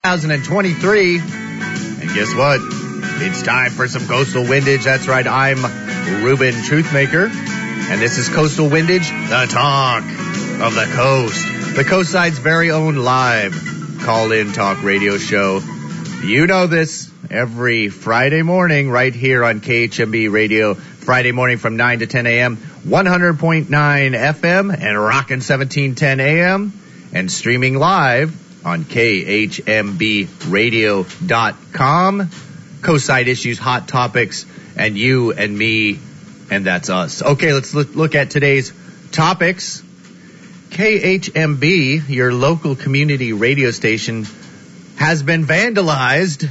2023. And guess what? It's time for some Coastal Windage. That's right, I'm Ruben Truthmaker. And this is Coastal Windage, the talk of the coast. The Coastside's very own live call-in talk radio show. You know this every Friday morning right here on KHMB Radio. Friday morning from 9 to 10 a.m., 100.9 FM and rockin' 1710 a.m. and streaming live on KHMBradio.com. Coastside issues, hot topics, and you and me, and that's us. Okay, let's look at today's topics. KHMB, your local community radio station, has been vandalized.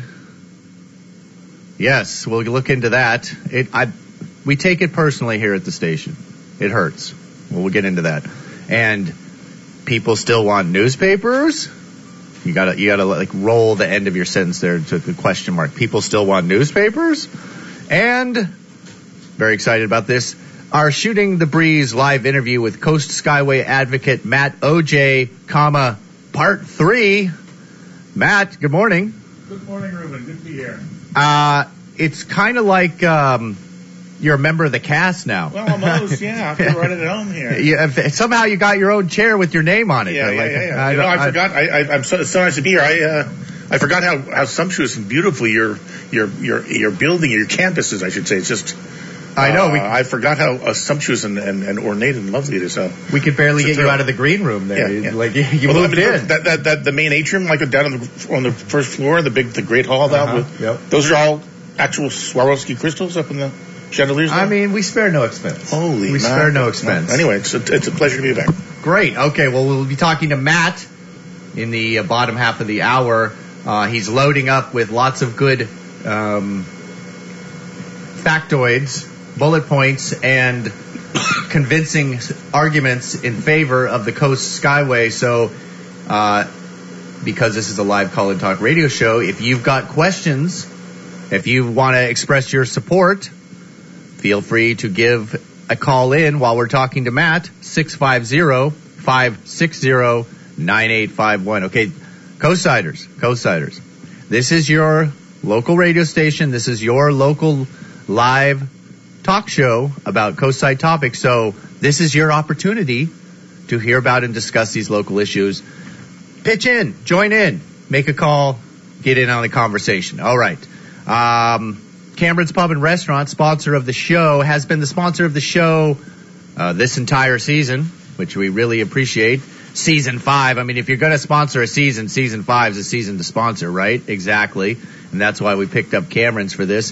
Yes, we'll look into that. We take it personally here at the station. It hurts. Well, we'll get into that. And people still want newspapers? You gotta like roll the end of your sentence there to the question mark. People still want newspapers? And very excited about this. Our Shooting the Breeze live interview with Coast Skyway advocate Matt OJ, part 3. Matt, good morning. Good morning, Ruben. Good to be here. It's kind of like you're a member of the cast now. Well, almost, yeah. I feel right at home here. Somehow you got your own chair with your name on it. Yeah. I forgot. I'm so nice to be here. I forgot how sumptuous and beautiful your building, your campus is, I should say. It's just. I know. I forgot how sumptuous and ornate and lovely it is. So we could barely get you out of the green room there. Yeah. Like you moved in. That the main atrium, like down on the first floor, the great hall down. Yep. Those are all actual Swarovski crystals up in the chandeliers. I mean, we spare no expense. We spare no expense. Well, anyway, it's a pleasure to be back. Great. Okay. Well, we'll be talking to Matt in the bottom half of the hour. He's loading up with lots of good factoids, bullet points, and convincing arguments in favor of the Coast Skyway. So, because this is a live call-in talk radio show, if you've got questions, if you want to express your support, feel free to give a call in while we're talking to Matt, 650-560-9851. Okay, Coastsiders, this is your local radio station. This is your local live talk show about coastside topics. So this is your opportunity to hear about and discuss these local issues. Pitch in, join in, make a call, get in on the conversation. All right. Cameron's Pub and Restaurant, sponsor of the show, has been the sponsor of the show this entire season, which we really appreciate. Season 5. I mean, if you're going to sponsor a season, season 5 is a season to sponsor, right? Exactly. And that's why we picked up Cameron's for this.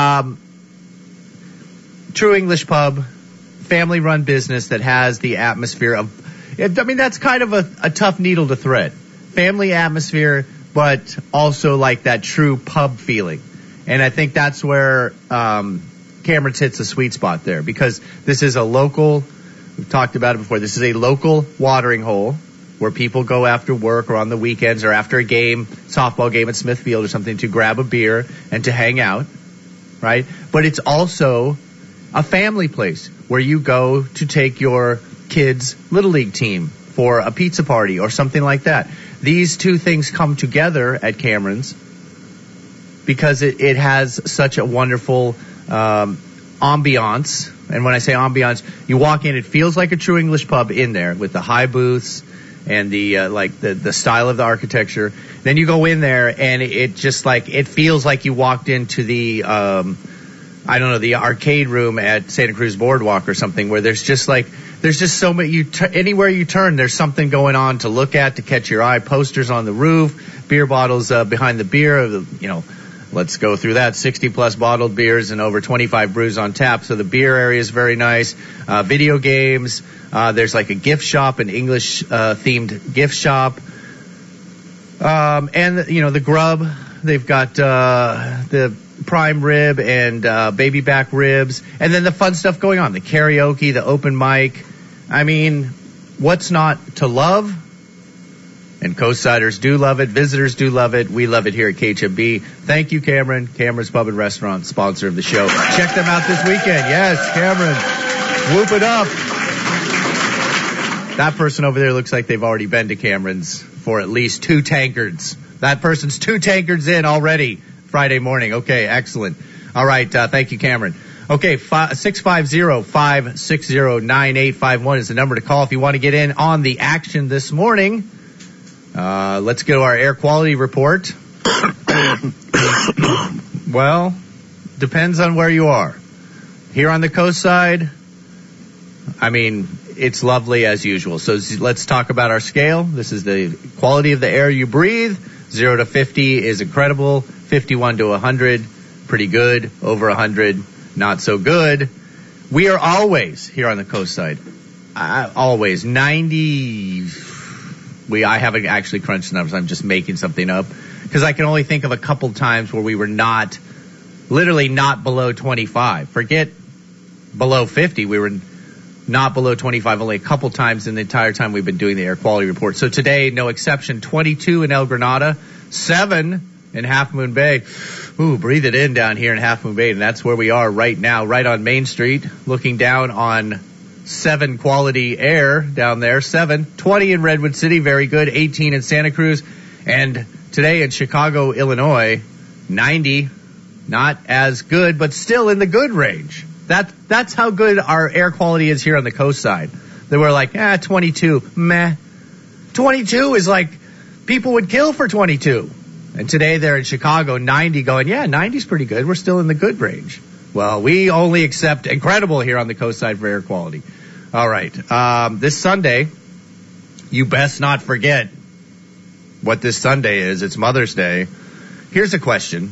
True English Pub, family-run business that has the atmosphere of, I mean, that's kind of a tough needle to thread. Family atmosphere, but also like that true pub feeling. And I think that's where Cameron's hits a sweet spot there, because this is a local, we've talked about it before, this is a local watering hole where people go after work or on the weekends or after a game, softball game at Smithfield or something, to grab a beer and to hang out, right? But it's also a family place where you go to take your kids' Little League team for a pizza party or something like that. These two things come together at Cameron's because it has such a wonderful ambiance. And when I say ambiance, you walk in, it feels like a true English pub in there with the high booths and the style of the architecture. Then you go in there and it just like, it feels like you walked into the the arcade room at Santa Cruz Boardwalk or something, where there's just so many, anywhere you turn, there's something going on to look at, to catch your eye. Posters on the roof, beer bottles behind the beer, let's go through that. 60 plus bottled beers and over 25 brews on tap. So the beer area is very nice. Video games. There's like a gift shop, an English themed gift shop. And the grub. They've got the prime rib and baby back ribs, and then the fun stuff going on, the karaoke, the open mic. I mean, what's not to love? And Coastsiders do love it. Visitors do love it. We love it here at KHMB. Thank you, Cameron. Cameron's Pub and Restaurant, sponsor of the show. Check them out this weekend. Yes, Cameron. Whoop it up. That person over there looks like they've already been to Cameron's for at least 2 tankards That person's 2 tankards in already Friday morning. Okay, excellent. All right, thank you, Cameron. Okay, 650-560-9851 is the number to call if you want to get in on the action this morning. Let's go to our air quality report. Well, depends on where you are. Here on the coast side, I mean, it's lovely as usual. So let's talk about our scale. This is the quality of the air you breathe. 0 to 50 is incredible. 51 to 100, pretty good. Over 100, not so good. We are always, here on the coast side, always 90. I haven't actually crunched the numbers. I'm just making something up. Because I can only think of a couple times where we were literally not below 25. Forget below 50. We were not below 25 only a couple times in the entire time we've been doing the air quality report. So today, no exception, 22 in El Granada, 7 in Half Moon Bay. Ooh, breathe it in down here in Half Moon Bay. And that's where we are right now, right on Main Street, looking down on 7 quality air down there. 7, 20 in Redwood City, very good. 18 in Santa Cruz. And today in Chicago, Illinois, 90, not as good, but still in the good range. That's how good our air quality is here on the coast side. They were like, 22, meh. 22 is like, people would kill for 22. And today they're in Chicago, 90, going, 90's pretty good. We're still in the good range. Well, we only accept incredible here on the coast side for air quality. All right. This Sunday, you best not forget what this Sunday is. It's Mother's Day. Here's a question.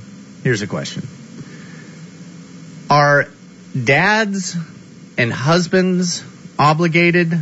Are dads and husbands obligated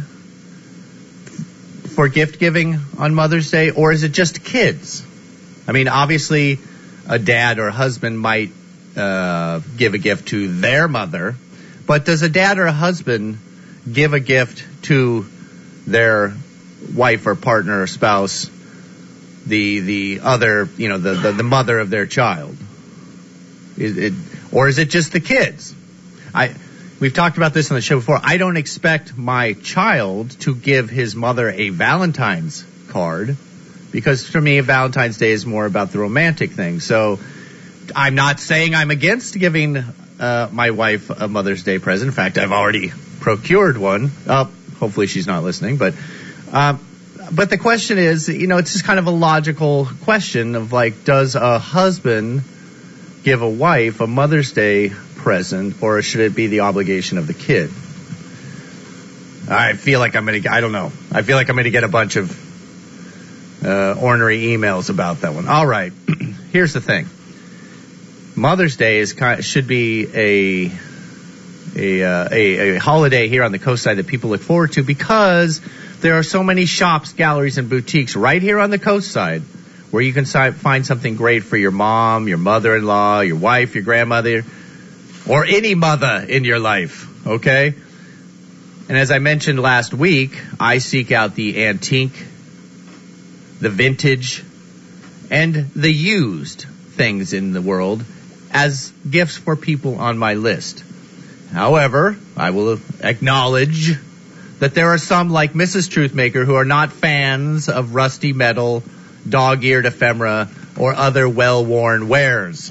for gift giving on Mother's Day, or is it just kids? I mean, obviously, a dad or a husband might give a gift to their mother, but does a dad or a husband give a gift to their wife or partner or spouse, the other, the mother of their child? Or is it just the kids? We've talked about this on the show before. I don't expect my child to give his mother a Valentine's card, because for me, Valentine's Day is more about the romantic thing. So I'm not saying I'm against giving my wife a Mother's Day present. In fact, I've already procured one. Hopefully she's not listening. But the question is, it's just kind of a logical question of like, does a husband give a wife a Mother's Day present, or should it be the obligation of the kid? I feel like I'm going to get a bunch of ornery emails about that one. All right. Here's the thing. Mother's Day should be a holiday here on the coast side that people look forward to, because there are so many shops, galleries, and boutiques right here on the coast side where you can find something great for your mom, your mother-in-law, your wife, your grandmother, or any mother in your life, okay? And as I mentioned last week, I seek out the antique, the vintage, and the used things in the world as gifts for people on my list. However, I will acknowledge that there are some, like Mrs. Truthmaker, who are not fans of rusty metal, dog-eared ephemera, or other well-worn wares,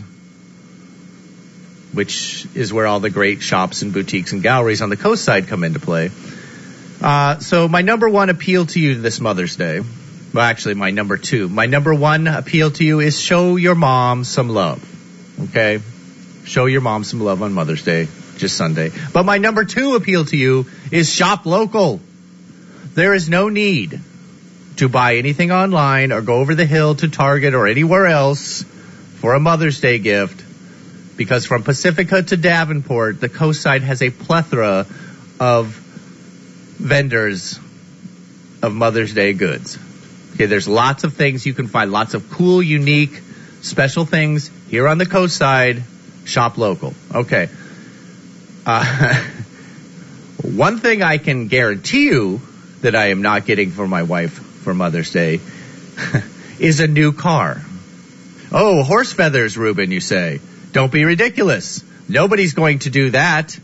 which is where all the great shops and boutiques and galleries on the coast side come into play. So my number one appeal to you this Mother's Day, well, actually my number two. My number one appeal to you is show your mom some love, okay? Show your mom some love on Mother's Day, just Sunday. But my number two appeal to you is shop local. There is no need to buy anything online or go over the hill to Target or anywhere else for a Mother's Day gift, because from Pacifica to Davenport, the coast side has a plethora of vendors of Mother's Day goods. Okay, there's lots of things you can find, lots of cool, unique, special things here on the coast side. Shop local. Okay. One thing I can guarantee you that I am not getting for my wife for Mother's Day is a new car. Oh, horse feathers, Ruben, you say. Don't be ridiculous. Nobody's going to do that.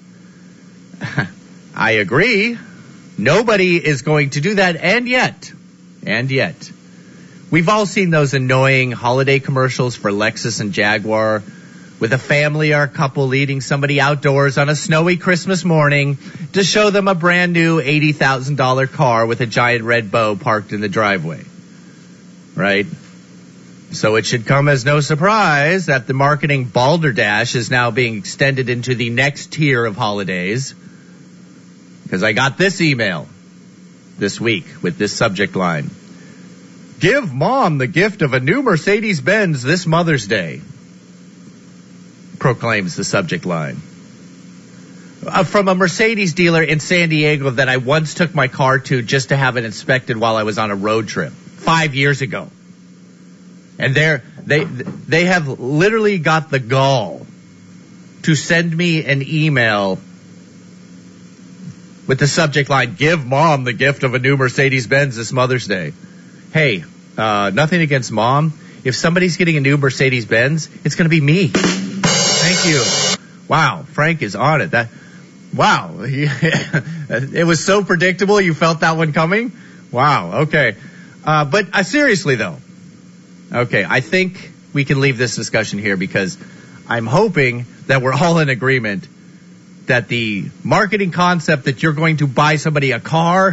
I agree. Nobody is going to do that. And yet, We've all seen those annoying holiday commercials for Lexus and Jaguar with a family or a couple leading somebody outdoors on a snowy Christmas morning to show them a brand new $80,000 car with a giant red bow parked in the driveway. Right? So it should come as no surprise that the marketing balderdash is now being extended into the next tier of holidays. Because I got this email this week with this subject line. Give mom the gift of a new Mercedes-Benz this Mother's Day, proclaims the subject line. From a Mercedes dealer in San Diego that I once took my car to just to have it inspected while I was on a road trip 5 years ago. And they have literally got the gall to send me an email with the subject line, give mom the gift of a new Mercedes-Benz this Mother's Day. Hey, nothing against mom. If somebody's getting a new Mercedes-Benz, it's going to be me. Thank you. Wow, Frank is on it. Wow. It was so predictable. You felt that one coming? Wow, okay. But seriously, though. Okay, I think we can leave this discussion here because I'm hoping that we're all in agreement that the marketing concept that you're going to buy somebody a car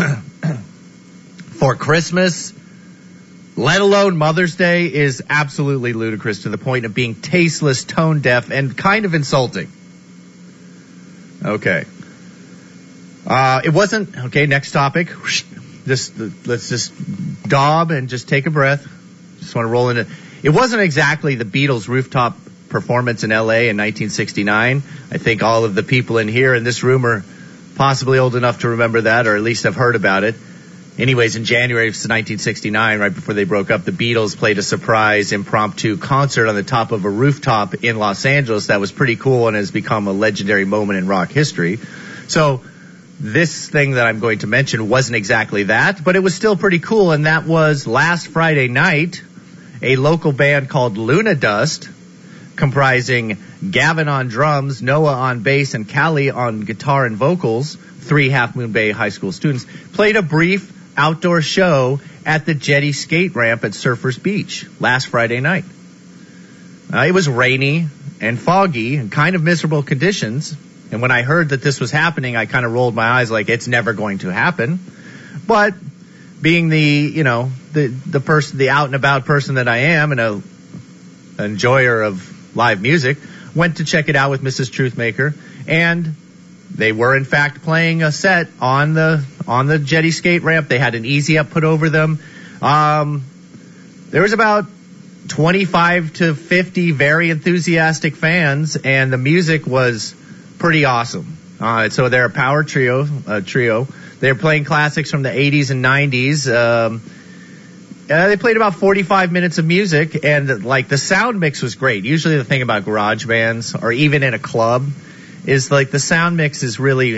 for Christmas, let alone Mother's Day, is absolutely ludicrous to the point of being tasteless, tone deaf, and kind of insulting. Okay. It wasn't, okay, next topic. Let's just daub and just take a breath. Just want to roll into, it wasn't exactly the Beatles' rooftop performance in LA in 1969. I think all of the people in here in this room are possibly old enough to remember that, or at least have heard about it. Anyways, in January of 1969, right before they broke up, the Beatles played a surprise impromptu concert on the top of a rooftop in Los Angeles that was pretty cool and has become a legendary moment in rock history. So this thing that I'm going to mention wasn't exactly that, but it was still pretty cool, and that was last Friday night, a local band called Luna Dust, comprising Gavin on drums, Noah on bass, and Callie on guitar and vocals, 3 Half Moon Bay high school students, played a brief outdoor show at the Jetty skate ramp at Surfers Beach last Friday night. It was rainy and foggy and kind of miserable conditions, and when I heard that this was happening, I kind of rolled my eyes like it's never going to happen. But being the person, the out and about person that I am, and an enjoyer of live music, went to check it out with Mrs. Truthmaker, and they were in fact playing a set on the Jetty skate ramp. They had an easy up put over them. There was about 25 to 50 very enthusiastic fans, and the music was pretty awesome. So they're a power trio. They're playing classics from the 80s and 90s. They played about 45 minutes of music, and like the sound mix was great. Usually the thing about garage bands, or even in a club, is like the sound mix is really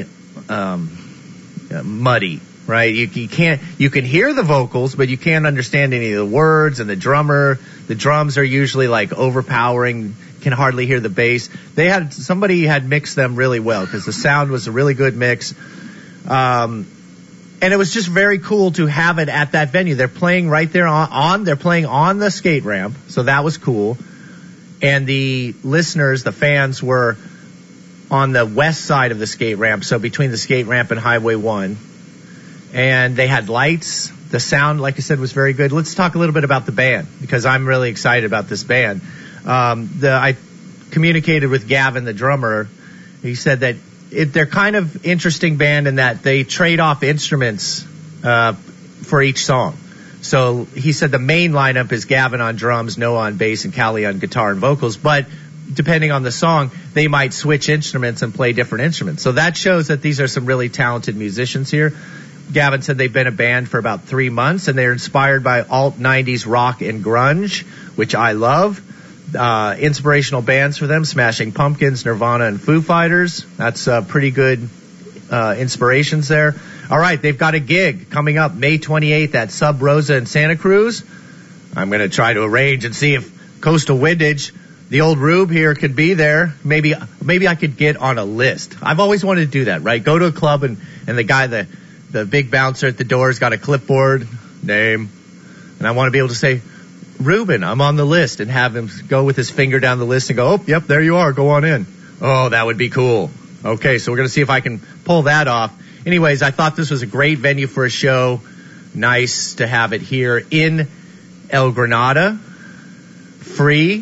muddy, right? You can hear the vocals, but you can't understand any of the words, and the drums are usually like overpowering, can hardly hear the bass. Somebody had mixed them really well because the sound was a really good mix. And it was just very cool to have it at that venue. They're playing right there they're playing on the skate ramp, so that was cool. And the listeners, the fans, were on the west side of the skate ramp, so between the skate ramp and Highway 1. And they had lights. The sound, like I said, was very good. Let's talk a little bit about the band, because I'm really excited about this band. I communicated with Gavin, the drummer. He said that they're kind of interesting band in that they trade off instruments for each song. So he said the main lineup is Gavin on drums, Noah on bass, and Callie on guitar and vocals. But depending on the song, they might switch instruments and play different instruments. So that shows that these are some really talented musicians here. Gavin said they've been a band for about 3 months, and they're inspired by alt 90s rock and grunge, which I love. Inspirational bands for them: Smashing Pumpkins, Nirvana, and Foo Fighters. That's pretty good inspirations there. All right, they've got a gig coming up May 28th at Sub Rosa in Santa Cruz. I'm going to try to arrange and see if Coastal Windage, the old Rube here, could be there. Maybe I could get on a list. I've always wanted to do that, right? Go to a club and the guy, the big bouncer at the door, has got a clipboard, name, And I want to be able to say, Ruben, I'm on the list, and have him go with his finger down the list and go, oh, yep, there you are, go on in. Oh, that would be cool. Okay, so we're going to see if I can pull that off. Anyways, I thought this was a great venue for a show. Nice to have it here in El Granada. Free.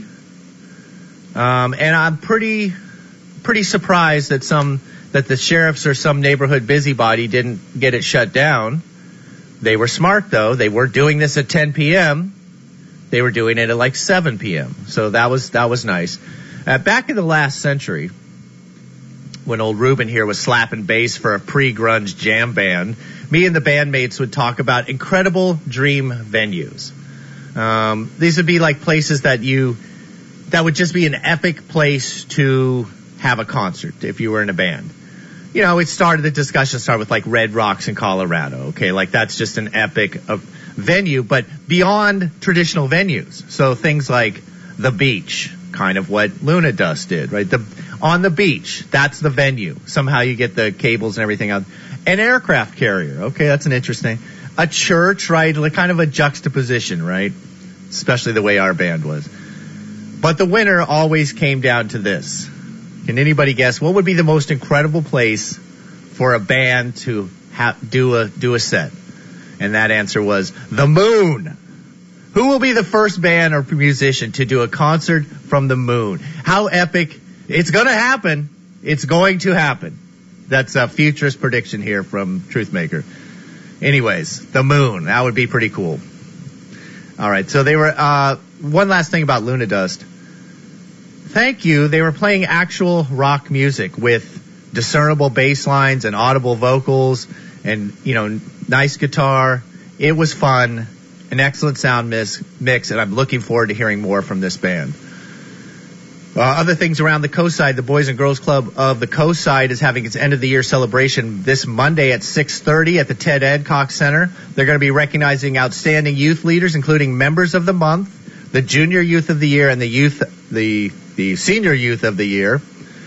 And I'm pretty surprised that the sheriffs or some neighborhood busybody didn't get it shut down. They were smart, though. They weren't doing this at 10 p.m. They were doing it at like 7 p.m. So that was nice. Back in the last century, when old Ruben here was slapping bass for a pre-grunge jam band, me and the bandmates would talk about incredible dream venues. These would be like places that would just be an epic place to have a concert if you were in a band. You know, the discussion started with like Red Rocks in Colorado. Okay, like that's just an epic venue, but beyond traditional venues. So things like the beach, kind of what Luna Dust did, right? On the beach, that's the venue. Somehow you get the cables and everything out. An aircraft carrier, okay, that's an interesting. A church, right? Like kind of a juxtaposition, right? Especially the way our band was. But the winner always came down to this. Can anybody guess what would be the most incredible place for a band to do a set? And that answer was the moon. Who will be the first band or musician to do a concert from the moon? How epic. It's going to happen. It's going to happen. That's a futurist prediction here from Truthmaker. Anyways, the moon. That would be pretty cool. All right. So they were, one last thing about Luna Dust. Thank you. They were playing actual rock music with discernible bass lines and audible vocals and, nice guitar. It was fun, an excellent sound mix, and I'm looking forward to hearing more from this band. Other things around the Coast Side, the Boys and Girls Club of the Coast Side is having its end of the year celebration this Monday at 6:30 at the Ted Adcock Center. They're going to be recognizing outstanding youth leaders, including members of the month, the junior youth of the year, and the senior youth of the year.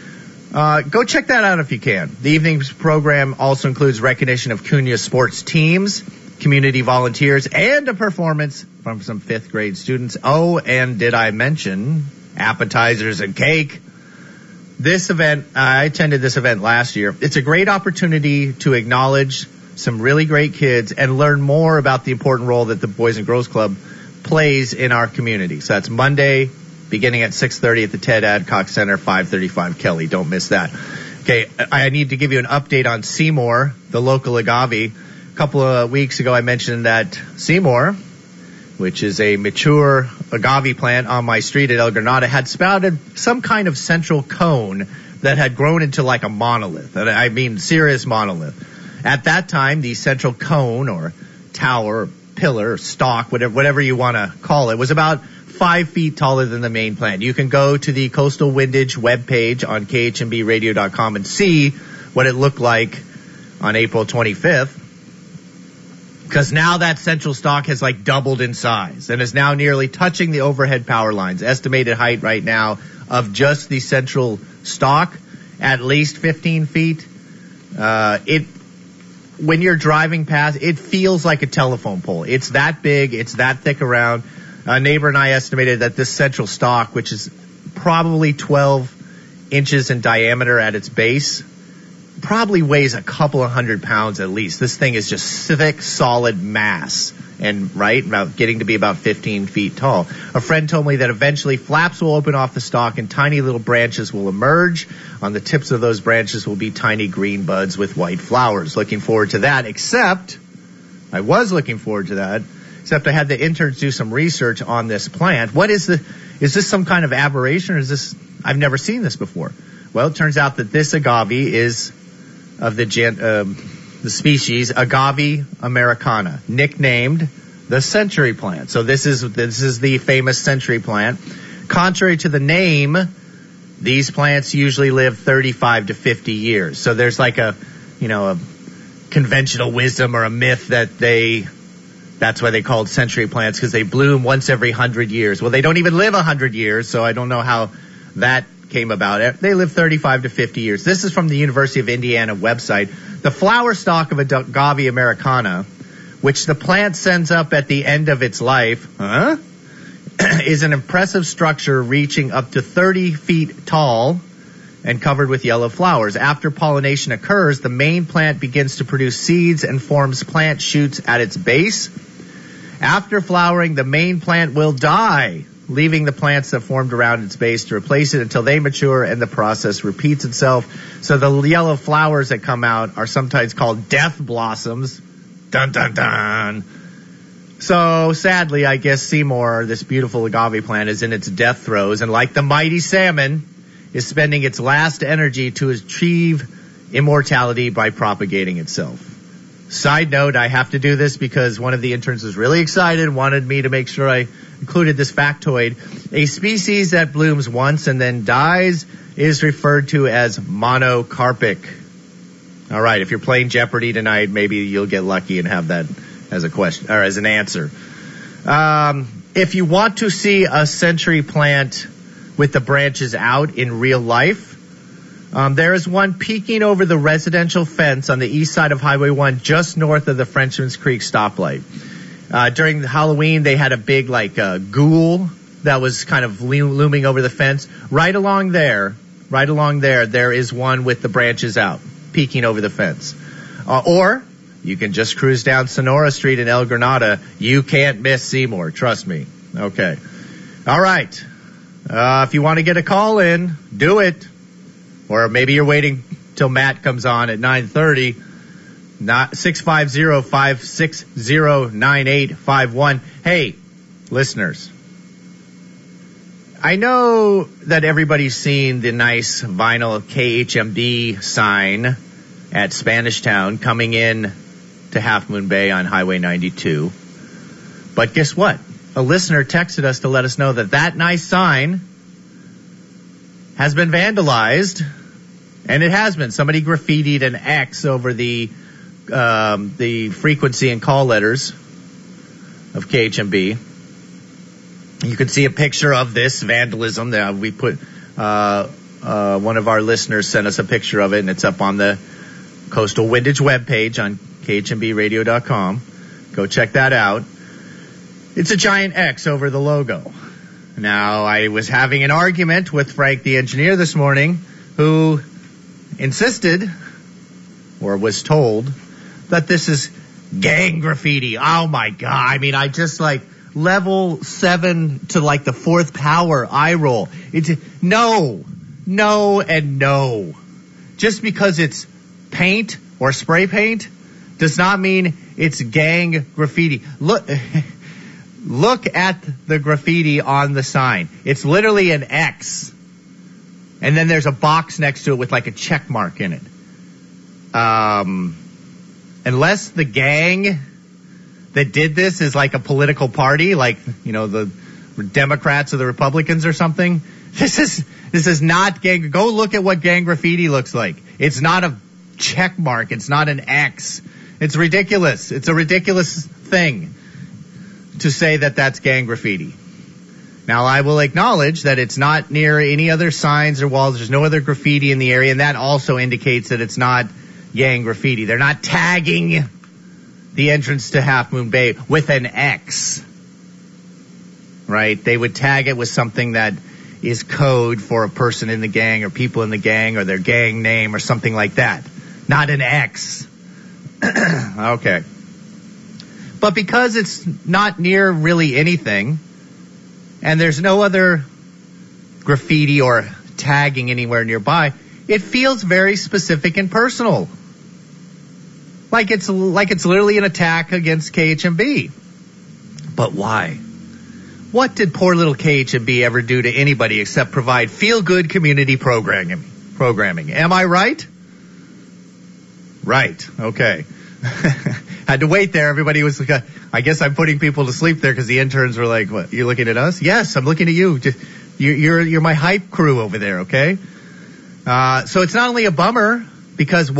Go check that out if you can. The evening's program also includes recognition of Cunha sports teams, community volunteers, and a performance from some 5th grade students. Oh, and did I mention appetizers and cake? This event, I attended this event last year. It's a great opportunity to acknowledge some really great kids and learn more about the important role that the Boys and Girls Club plays in our community. So that's Monday, beginning at 6:30 at the Ted Adcock Center, 535 Kelly. Don't miss that. Okay, I need to give you an update on Seymour, the local agave. A couple of weeks ago, I mentioned that Seymour, which is a mature agave plant on my street at El Granada, had sprouted some kind of central cone that had grown into like a monolith. I mean, serious monolith. At that time, the central cone or tower, pillar, stalk, whatever you want to call it, was about 5 feet taller than the main plant. You can go to the Coastal Windage webpage on KHNBradio.com and see what it looked like on April 25th. Because now that central stalk has like doubled in size and is now nearly touching the overhead power lines. Estimated height right now of just the central stalk, at least 15 feet. When you're driving past, it feels like a telephone pole. It's that big. It's that thick around. A neighbor and I estimated that this central stalk, which is probably 12 inches in diameter at its base, probably weighs a couple of 100 pounds at least. This thing is just thick, solid mass, and about getting to be about 15 feet tall. A friend told me that eventually flaps will open off the stalk and tiny little branches will emerge. On the tips of those branches will be tiny green buds with white flowers. Looking forward to that, except I had the interns do some research on this plant. Is this some kind of aberration, or I've never seen this before? Well, it turns out that this agave is of the species Agave americana, nicknamed the century plant. So this is the famous century plant. Contrary to the name, these plants usually live 35 to 50 years. So there's like a conventional wisdom or a myth that that's why they called century plants, because they bloom once every 100 years. Well, they don't even live 100 years, so I don't know how that came about. They live 35 to 50 years. This is from the University of Indiana website. The flower stalk of Agave americana which the plant sends up at the end of its life, is an impressive structure reaching up to 30 feet tall and covered with yellow flowers. After pollination occurs, the main plant begins to produce seeds and forms plant shoots at its base. After flowering, the main plant will die, leaving the plants that formed around its base to replace it until they mature, and the process repeats itself. So the yellow flowers that come out are sometimes called death blossoms. Dun, dun, dun. So sadly, I guess Seymour, this beautiful agave plant, is in its death throes, and like the mighty salmon, is spending its last energy to achieve immortality by propagating itself. Side note, I have to do this because one of the interns was really excited, wanted me to make sure I included this factoid. A species that blooms once and then dies is referred to as monocarpic. All right, if you're playing Jeopardy tonight, maybe you'll get lucky and have that as a question or as an answer. If you want to see a century plant with the branches out in real life, there is one peeking over the residential fence on the east side of Highway 1, just north of the Frenchman's Creek stoplight. During Halloween, they had a big ghoul that was kind of looming over the fence. Right along there, there is one with the branches out, peeking over the fence. Or you can just cruise down Sonora Street in El Granada. You can't miss Seymour, trust me. Okay. All right. If you want to get a call in, do it. Or maybe you're waiting till Matt comes on at 9:30. 650-560-9851. Hey, listeners, I know that everybody's seen the nice vinyl KHMB sign at Spanish Town coming in to Half Moon Bay on Highway 92. But guess what? A listener texted us to let us know that nice sign has been vandalized, and it has been. Somebody graffitied an X over the frequency and call letters of KHMB. You can see a picture of this vandalism. We put one of our listeners sent us a picture of it, and it's up on the Coastal Windage webpage on khmbradio.com. Go check that out. It's a giant X over the logo. Now, I was having an argument with Frank the engineer this morning, who insisted, or was told, that this is gang graffiti. Oh my God. I mean, I just level 7 to the 4th power eye roll. It's no. Just because it's paint or spray paint does not mean it's gang graffiti. Look at the graffiti on the sign. It's literally an X. And then there's a box next to it with a check mark in it. Unless the gang that did this is a political party, the Democrats or the Republicans or something. This is not gang. Go look at what gang graffiti looks like. It's not a check mark. It's not an X. It's ridiculous. It's a ridiculous thing to say that that's gang graffiti. Now, I will acknowledge that it's not near any other signs or walls. There's no other graffiti in the area, and that also indicates that it's not gang graffiti. They're not tagging the entrance to Half Moon Bay with an X, right? They would tag it with something that is code for a person in the gang or people in the gang or their gang name or something like that. Not an X. Okay. But because it's not near really anything, and there's no other graffiti or tagging anywhere nearby, it feels very specific and personal. Like it's literally an attack against KHMB. But why? What did poor little KHMB ever do to anybody except provide feel-good community programming? Am I right? Right. Okay. Had to wait there. Everybody was like, I guess I'm putting people to sleep there because the interns were like, what, you're looking at us? Yes, I'm looking at you. You're my hype crew over there, okay? So it's not only a bummer because,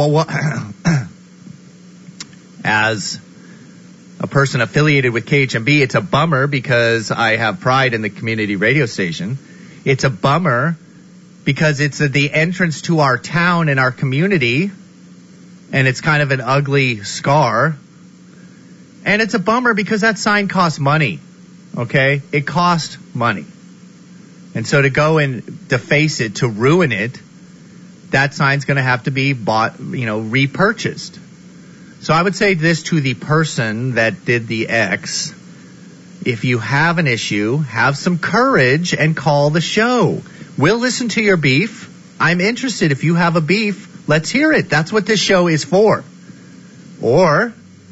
as a person affiliated with KHMB, it's a bummer because I have pride in the community radio station. It's a bummer because it's the entrance to our town and our community, and it's kind of an ugly scar. And it's a bummer because that sign costs money. Okay? It cost money. And so to go and deface it, to ruin it, that sign's going to have to be bought, repurchased. So I would say this to the person that did the X. If you have an issue, have some courage and call the show. We'll listen to your beef. I'm interested. If you have a beef, let's hear it. That's what this show is for. Or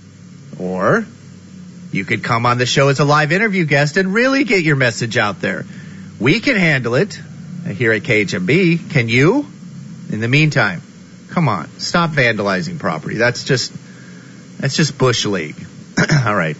you could come on the show as a live interview guest and really get your message out there. We can handle it here at KHMB. Can you? In the meantime, come on, stop vandalizing property. That's just Bush League. All right.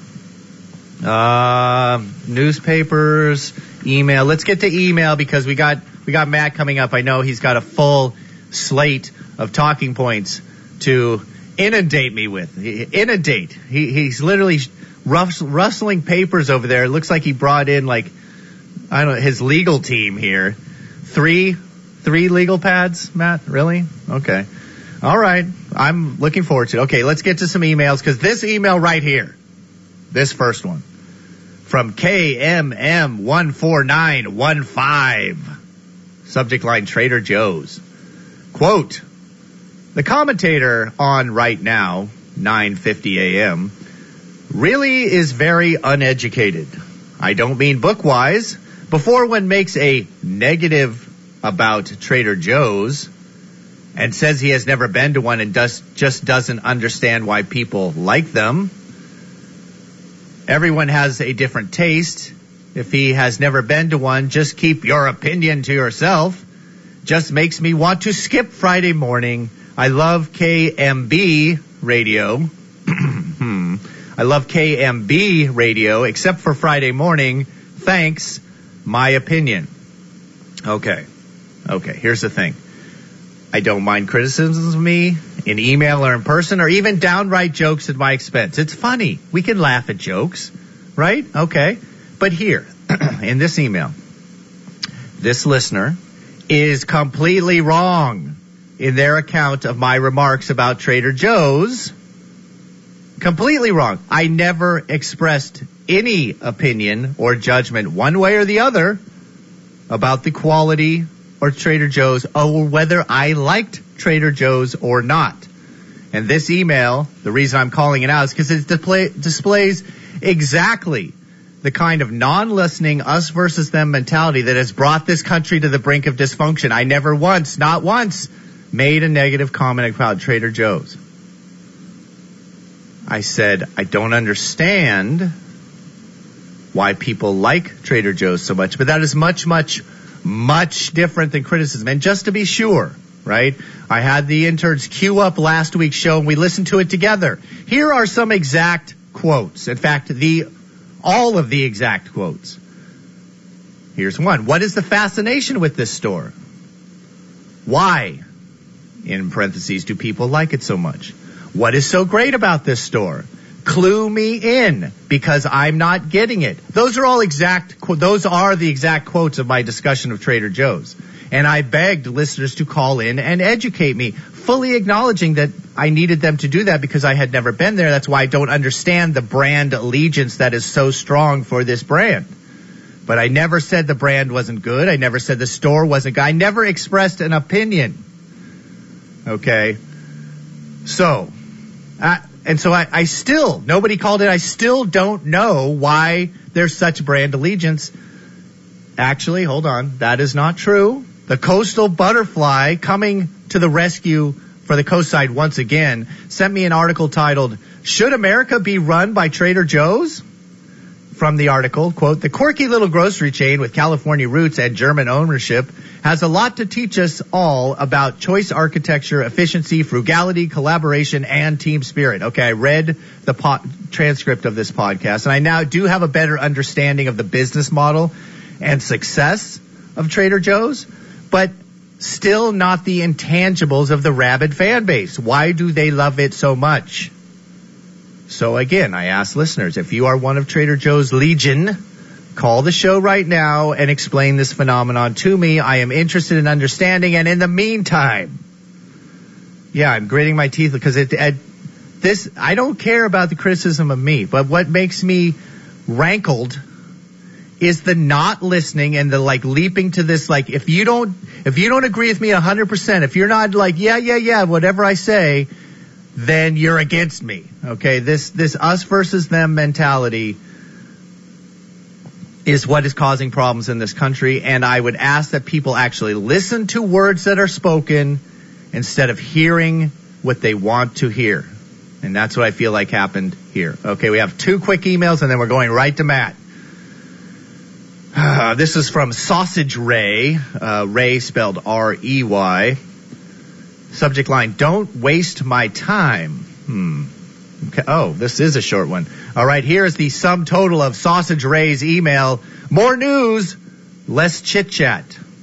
Newspapers, email. Let's get to email because we got Matt coming up. I know he's got a full slate of talking points to inundate me with. He's literally rustling papers over there. It looks like he brought in his legal team here. Three legal pads, Matt? Really? Okay. All right. I'm looking forward to it. Okay, let's get to some emails because this email right here, this first one, from KMM14915, subject line Trader Joe's. Quote, the commentator on Right Now, 9:50 a.m., really is very uneducated. I don't mean book-wise. Before one makes a negative about Trader Joe's and says he has never been to one and just doesn't understand why people like them. Everyone has a different taste. If he has never been to one, just keep your opinion to yourself. Just makes me want to skip Friday morning. I love KMB radio. I love KMB radio, except for Friday morning. Thanks. My opinion. Okay, here's the thing. I don't mind criticisms of me in email or in person or even downright jokes at my expense. It's funny. We can laugh at jokes, right? Okay. But here, in this email, this listener is completely wrong in their account of my remarks about Trader Joe's. Completely wrong. I never expressed any opinion or judgment one way or the other about the quality or Trader Joe's or whether I liked Trader Joe's or not. And this email, the reason I'm calling it out is because it displays exactly the kind of non-listening us versus them mentality that has brought this country to the brink of dysfunction. I never once, not once, made a negative comment about Trader Joe's. I said, I don't understand why people like Trader Joe's so much, but that is much, much, much different than criticism. And just to be sure, right, I had the interns queue up last week's show and we listened to it together. Here are some exact quotes. In fact, all of the exact quotes. Here's one. What is the fascination with this store? Why, in parentheses, do people like it so much? What is so great about this store? Clue me in, because I'm not getting it. Those are the exact quotes of my discussion of Trader Joe's. And I begged listeners to call in and educate me, fully acknowledging that I needed them to do that because I had never been there. That's why I don't understand the brand allegiance that is so strong for this brand. But I never said the brand wasn't good. I never said the store wasn't good. I never expressed an opinion. Okay? So, I still, nobody called it, I still don't know why there's such brand allegiance. Actually, hold on, that is not true. The Coastal Butterfly, coming to the rescue for the coast side once again, sent me an article titled, Should America Be Run by Trader Joe's? From the article, quote, the quirky little grocery chain with California roots and German ownership has a lot to teach us all about choice architecture, efficiency, frugality, collaboration, and team spirit. Okay, I read the transcript of this podcast, and I now do have a better understanding of the business model and success of Trader Joe's, but still not the intangibles of the rabid fan base. Why do they love it so much? So again, I ask listeners, if you are one of Trader Joe's legion, call the show right now and explain this phenomenon to me. I am interested in understanding. And in the meantime, I'm gritting my teeth because I don't care about the criticism of me, but what makes me rankled is the not listening and the like leaping to this, like, if you don't agree with me 100%, if you're not like, yeah, whatever I say, then you're against me. Okay. This us versus them mentality is what is causing problems in this country. And I would ask that people actually listen to words that are spoken instead of hearing what they want to hear. And that's what I feel like happened here. Okay, we have 2 quick emails, and then we're going right to Matt. This is from Sausage Ray. Ray spelled R-E-Y. Subject line, don't waste my time. Okay. Oh, this is a short one. All right, here is the sum total of Sausage Ray's email. More news, less chit-chat.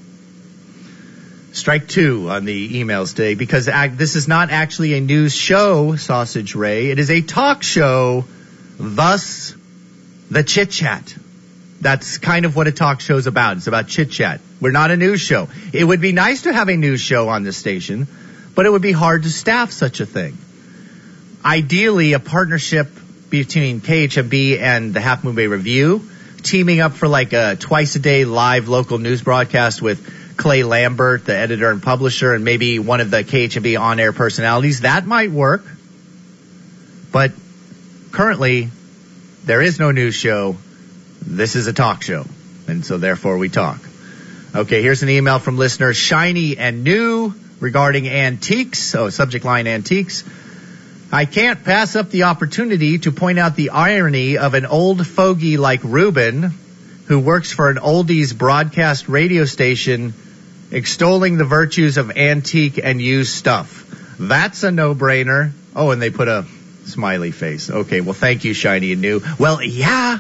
Strike 2 on the emails today, because this is not actually a news show, Sausage Ray. It is a talk show, thus the chit-chat. That's kind of what a talk show is about. It's about chit-chat. We're not a news show. It would be nice to have a news show on this station, but it would be hard to staff such a thing. Ideally, a partnership between KHMB and the Half Moon Bay Review, teaming up for like a twice-a-day live local news broadcast with Clay Lambert, the editor and publisher, and maybe one of the KHMB on-air personalities. That might work. But currently, there is no news show. This is a talk show. And so therefore we talk. Okay, here's an email from listener Shiny and New regarding antiques. Oh, subject line antiques. I can't pass up the opportunity to point out the irony of an old fogey like Ruben, who works for an oldies broadcast radio station, extolling the virtues of antique and used stuff. That's a no-brainer. Oh, and they put a smiley face. Okay, well, thank you, Shiny and New. Well, yeah.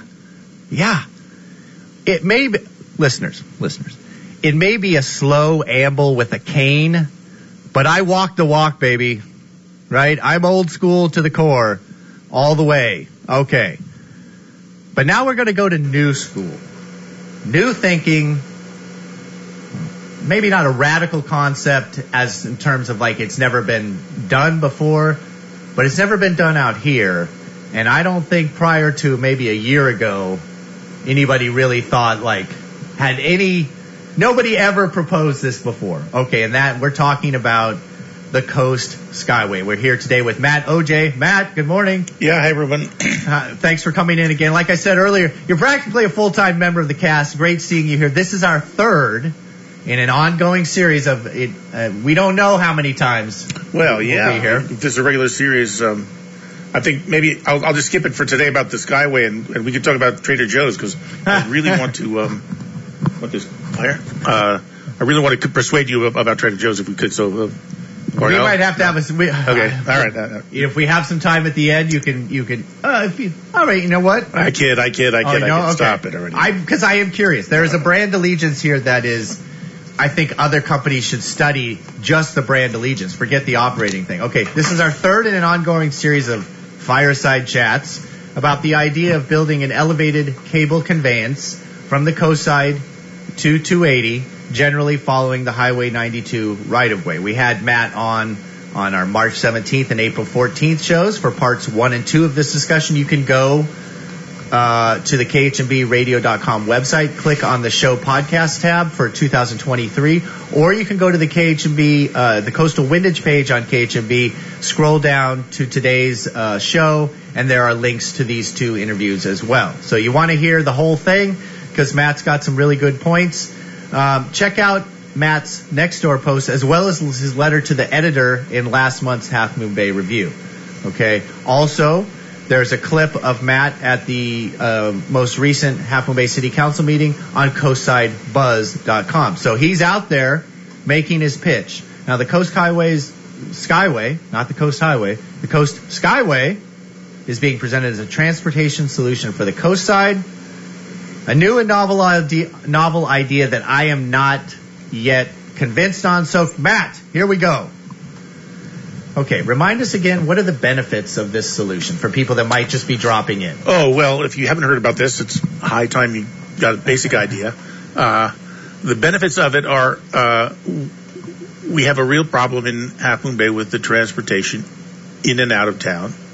It may be, listeners, it may be a slow amble with a cane, but I walk the walk, baby. Right? I'm old school to the core, all the way. Okay. But now we're going to go to new school. New thinking, maybe not a radical concept as in terms of like it's never been done before, but it's never been done out here. And I don't think prior to maybe a year ago, anybody really thought like, nobody ever proposed this before. Okay, and that we're talking about the Coast Skyway. We're here today with Matt OJ. Matt, good morning. Yeah, hi everyone. Thanks for coming in again. Like I said earlier, you're practically a full-time member of the cast. Great seeing you here. This is our third in an ongoing series of it. We don't know how many times. Well, yeah. We'll be here. If this is a regular series, I think maybe I'll just skip it for today about the Skyway, and we can talk about Trader Joe's because I really want to. What this fire? I really want to persuade you about Trader Joe's if we could. So. We might have to have okay, all right. If we have some time at the end, you can. All right, you know what? I kid. Okay. Stop it already. Because I am curious. There is a brand allegiance here that is, I think other companies should study just the brand allegiance. Forget the operating thing. Okay, this is our third in an ongoing series of fireside chats about the idea of building an elevated cable conveyance from the coast side to 280. Generally following the Highway 92 right-of-way. We had Matt on our March 17th and April 14th shows for parts 1 and 2 of this discussion. You can go to the KHMBradio.com website, click on the show podcast tab for 2023, or you can go to the KHMB, the Coastal Windage page on KHMB, scroll down to today's show, and there are links to these 2 interviews as well. So you want to hear the whole thing because Matt's got some really good points. Check out Matt's Nextdoor post as well as his letter to the editor in last month's Half Moon Bay Review. Okay. Also, there's a clip of Matt at the most recent Half Moon Bay City Council meeting on coastsidebuzz.com. So he's out there making his pitch. Now, the Coast Skyway, not the Coast Highway, the Coast Skyway is being presented as a transportation solution for the coast side. A new and novel idea that I am not yet convinced on. So, Matt, here we go. Okay, remind us again, what are the benefits of this solution for people that might just be dropping in? Oh, well, if you haven't heard about this, it's high time you got a basic idea. The benefits of it are we have a real problem in Half Moon Bay with the transportation in and out of town.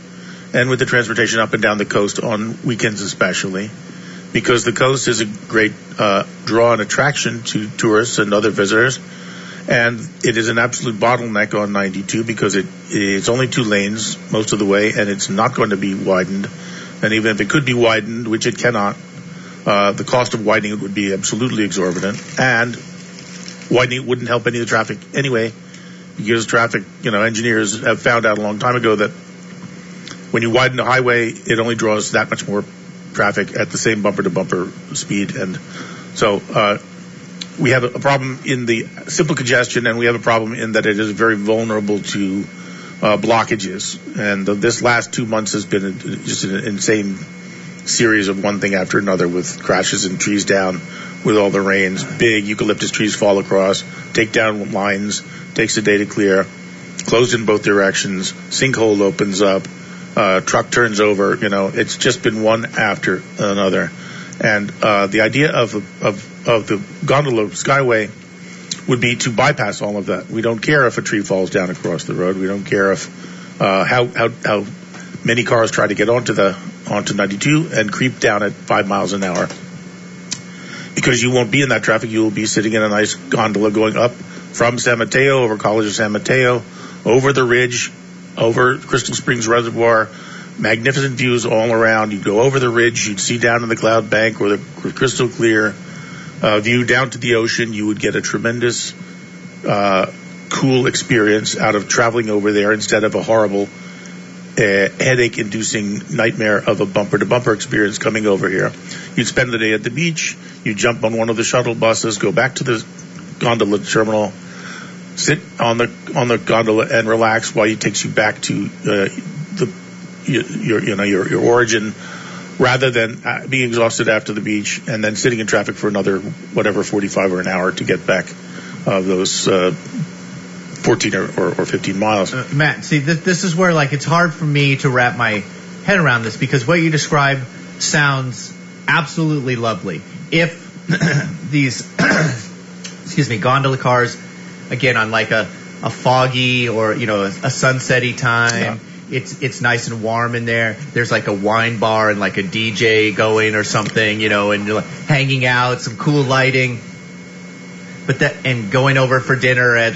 and with the transportation up and down the coast on weekends especially, because the coast is a great draw and attraction to tourists and other visitors. And it is an absolute bottleneck on 92 because it's only 2 lanes most of the way, and it's not going to be widened. And even if it could be widened, which it cannot, the cost of widening it would be absolutely exorbitant. And widening it wouldn't help any of the traffic anyway, because traffic, engineers have found out a long time ago that when you widen the highway, it only draws that much more traffic at the same bumper-to-bumper speed. And so we have a problem in the simple congestion, and we have a problem in that it is very vulnerable to blockages. And this last 2 months has been just an insane series of one thing after another, with crashes and trees down with all the rains. Big eucalyptus trees fall across, take down lines, takes a day to clear, closed in both directions, sinkhole opens up, truck turns over. It's just been one after another. And the idea of the gondola skyway would be to bypass all of that. We don't care if a tree falls down across the road. We don't care if how many cars try to get onto 92 and creep down at 5 miles an hour, because you won't be in that traffic. You will be sitting in a nice gondola going up from San Mateo, over College of San Mateo, over the ridge, over Crystal Springs Reservoir. Magnificent views all around. You'd go over the ridge, you'd see down in the cloud bank or the crystal clear view down to the ocean. You would get a tremendous cool experience out of traveling over there, instead of a horrible headache-inducing nightmare of a bumper-to-bumper experience coming over here. You'd spend the day at the beach, you'd jump on one of the shuttle buses, go back to the gondola terminal, sit on the gondola and relax while it takes you back to your origin, rather than being exhausted after the beach and then sitting in traffic for another 45 or an hour to get back those 14 or 15 miles. Matt, see, this is where it's hard for me to wrap my head around this, because what you describe sounds absolutely lovely. If these gondola cars, again, on a foggy or a sunsetty time. Yeah. It's nice and warm in there. There's a wine bar and a DJ going or something, and you're hanging out, some cool lighting. And going over for dinner at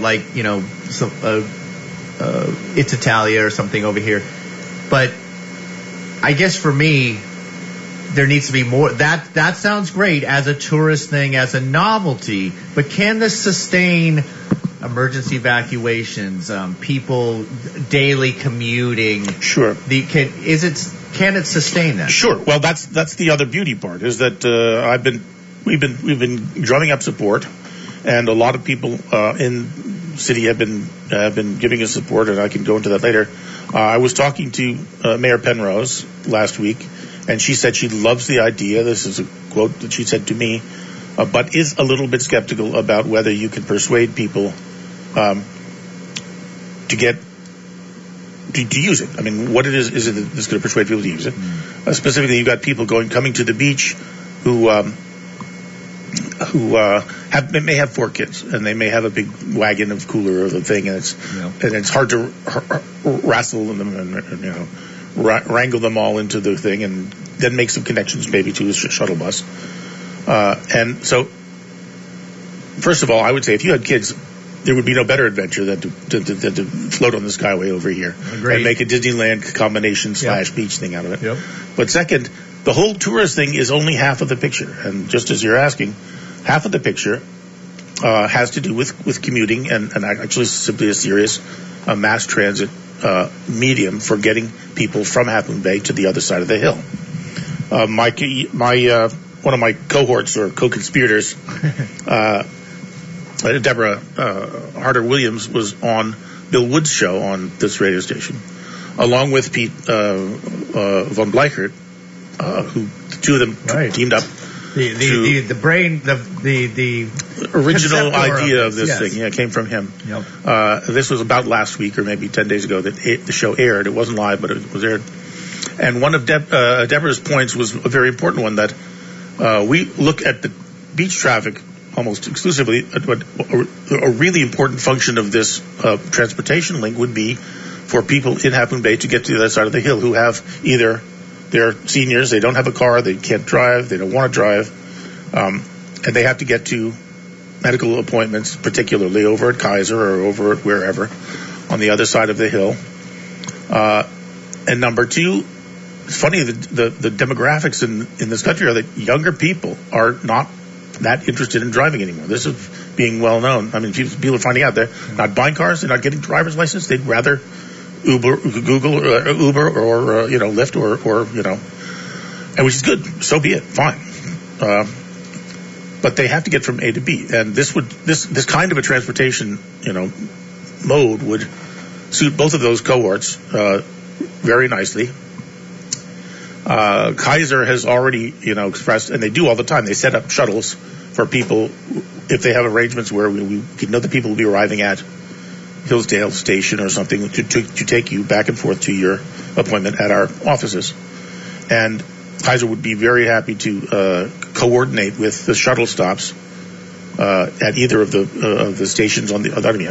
It's Italia or something over here. But I guess for me, there needs to be more. That sounds great as a tourist thing, as a novelty. But can this sustain emergency evacuations, people daily commuting? Sure. Can it sustain that? Sure. Well, that's the other beauty part, is that we've been drumming up support, and a lot of people in city have been giving us support, and I can go into that later. I was talking to Mayor Penrose last week, and she said she loves the idea. This is a quote that she said to me, but is a little bit skeptical about whether you can persuade people to use it. I mean, what it is it that's going to persuade people to use it? Specifically, you've got people coming to the beach who may have 4 kids, and they may have a big wagon of cooler of a thing, and it's hard to wrestle them and wrangle them all into the thing, and then make some connections maybe to a shuttle bus. And so, first of all, I would say if you had kids, there would be no better adventure than to float on the Skyway over here. Agreed. And make a Disneyland combination / beach thing out of it. Yep. But second, the whole tourist thing is only half of the picture. And just as you're asking, half of the picture has to do with commuting and actually simply a serious mass transit medium for getting people from Half Moon Bay to the other side of the hill. One of my cohorts or co-conspirators, Deborah Harder-Williams, was on Bill Wood's show on this radio station, along with Pete von Bleichert, who the two of them teamed up. The brain, the original idea of this thing, came from him. Yep. This was about last week or maybe 10 days ago that the show aired. It wasn't live, but it was aired. And one of Deborah's points was a very important one, that we look at the beach traffic almost exclusively, but a really important function of this transportation link would be for people in Half Moon Bay to get to the other side of the hill who have either they're seniors, they don't have a car, they can't drive, they don't want to drive, and they have to get to medical appointments, particularly over at Kaiser or over at wherever on the other side of the hill. And number two, it's funny, the demographics in this country are that younger people are not that interested in driving anymore. This is being well known. I mean, people are finding out they're not buying cars, they're not getting driver's license. They'd rather Uber or Lyft or and which is good. So be it. Fine. But they have to get from A to B, and this kind of a transportation mode would suit both of those cohorts very nicely. Kaiser has already, expressed, and they do all the time, they set up shuttles for people if they have arrangements where we know the people will be arriving at Hillsdale Station or something to take you back and forth to your appointment at our offices. And Kaiser would be very happy to coordinate with the shuttle stops at either of the stations on the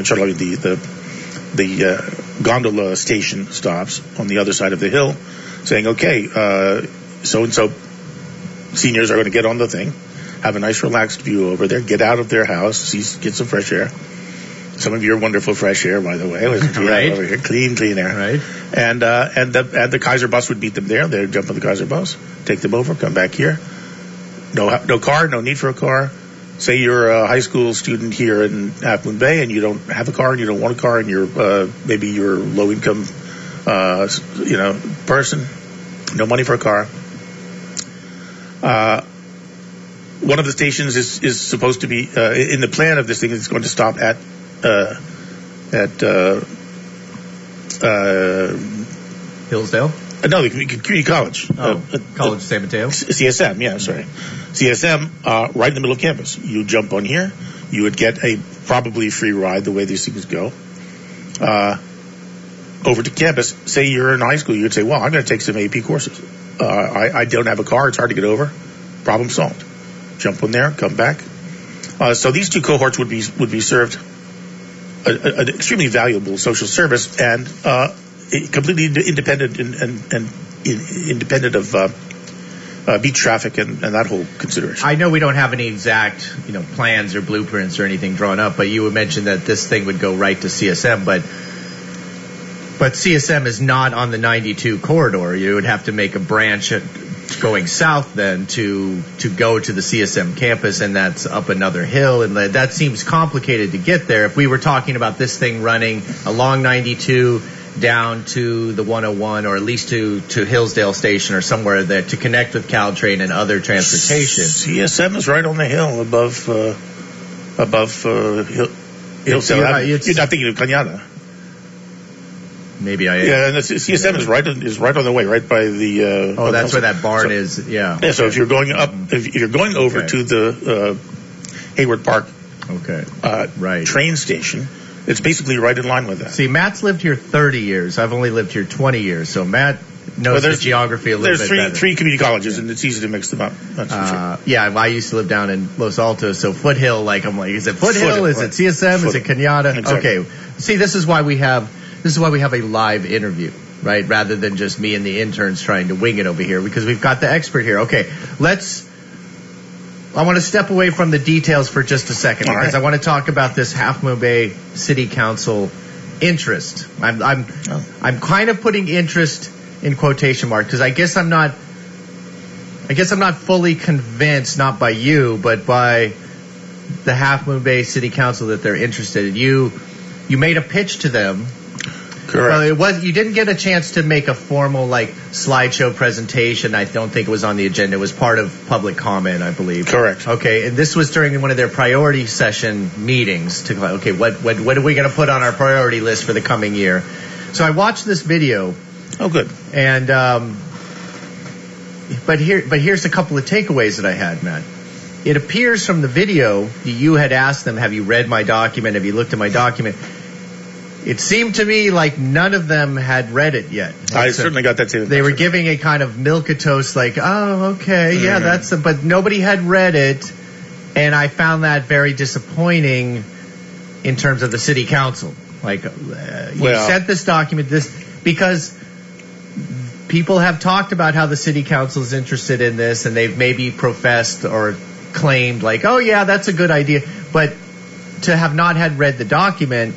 gondola station stops on the other side of the hill, saying, okay, so-and-so seniors are going to get on the thing, have a nice relaxed view over there, get out of their house, get some fresh air. Some of your wonderful fresh air, by the way. Right. Over here, clean air. Right. And the Kaiser bus would meet them there. They'd jump on the Kaiser bus, take them over, come back here. No car, no need for a car. Say you're a high school student here in Half Moon Bay and you don't have a car and you don't want a car and maybe you're low income, person, no money for a car. One of the stations is supposed to be in the plan of this thing. It's going to stop at Hillsdale? No, the community college. College of San Mateo? CSM, yeah, sorry. CSM, right in the middle of campus. You jump on here, you would get a probably free ride the way these things go. Over to campus, say you're in high school, you would say, well, I'm going to take some AP courses. I don't have a car, it's hard to get over. Problem solved. Jump on there, come back. So these two cohorts would be served an extremely valuable social service and completely independent and independent of beach traffic and that whole consideration. I know we don't have any exact plans or blueprints or anything drawn up, but you would mention that this thing would go right to CSM, but CSM is not on the 92 corridor. You would have to make a branch going south then to go to the CSM campus, and that's up another hill, and that seems complicated to get there. If we were talking about this thing running along 92 down to the 101 or at least to Hillsdale Station or somewhere there to connect with Caltrain and other transportation. CSM is right on the hill above Hillsdale. You're not thinking of Cañada. Maybe I am. Yeah, and the CSM is right on the way, right by the. That's where that barn is. Yeah. Yeah. So if you're going up, if you're going over to the Hayward Park, right, train station, it's basically right in line with that. See, Matt's lived here 30 years. I've only lived here 20 years, so Matt knows the geography a little bit better. There's three community colleges, and it's easy to mix them up. That's for sure. Yeah, I used to live down in Los Altos, so Foothill. Is it Foothill? Is it CSM? Is it Cañada? Exactly. Okay. See, this is why we have a live interview, right? Rather than just me and the interns trying to wing it over here, because we've got the expert here. Okay, I want to step away from the details for just a second because I want to talk about this Half Moon Bay City Council interest. I'm kind of putting interest in quotation marks because I guess I'm not fully convinced, not by you, but by the Half Moon Bay City Council that they're interested. You made a pitch to them. Correct. Well, you didn't get a chance to make a formal slideshow presentation. I don't think it was on the agenda. It was part of public comment, I believe. Correct. Okay, and this was during one of their priority session meetings to what are we going to put on our priority list for the coming year? So I watched this video. Oh, good. And but here's a couple of takeaways that I had, Matt. It appears from the video you had asked them, have you read my document? Have you looked at my document? It seemed to me like none of them had read it yet. I certainly got that too. They were giving a kind of milquetoast, but nobody had read it, and I found that very disappointing in terms of the city council. Like, you sent this document, because people have talked about how the city council is interested in this, and they've maybe professed or claimed like, oh yeah, that's a good idea. But to have not had read the document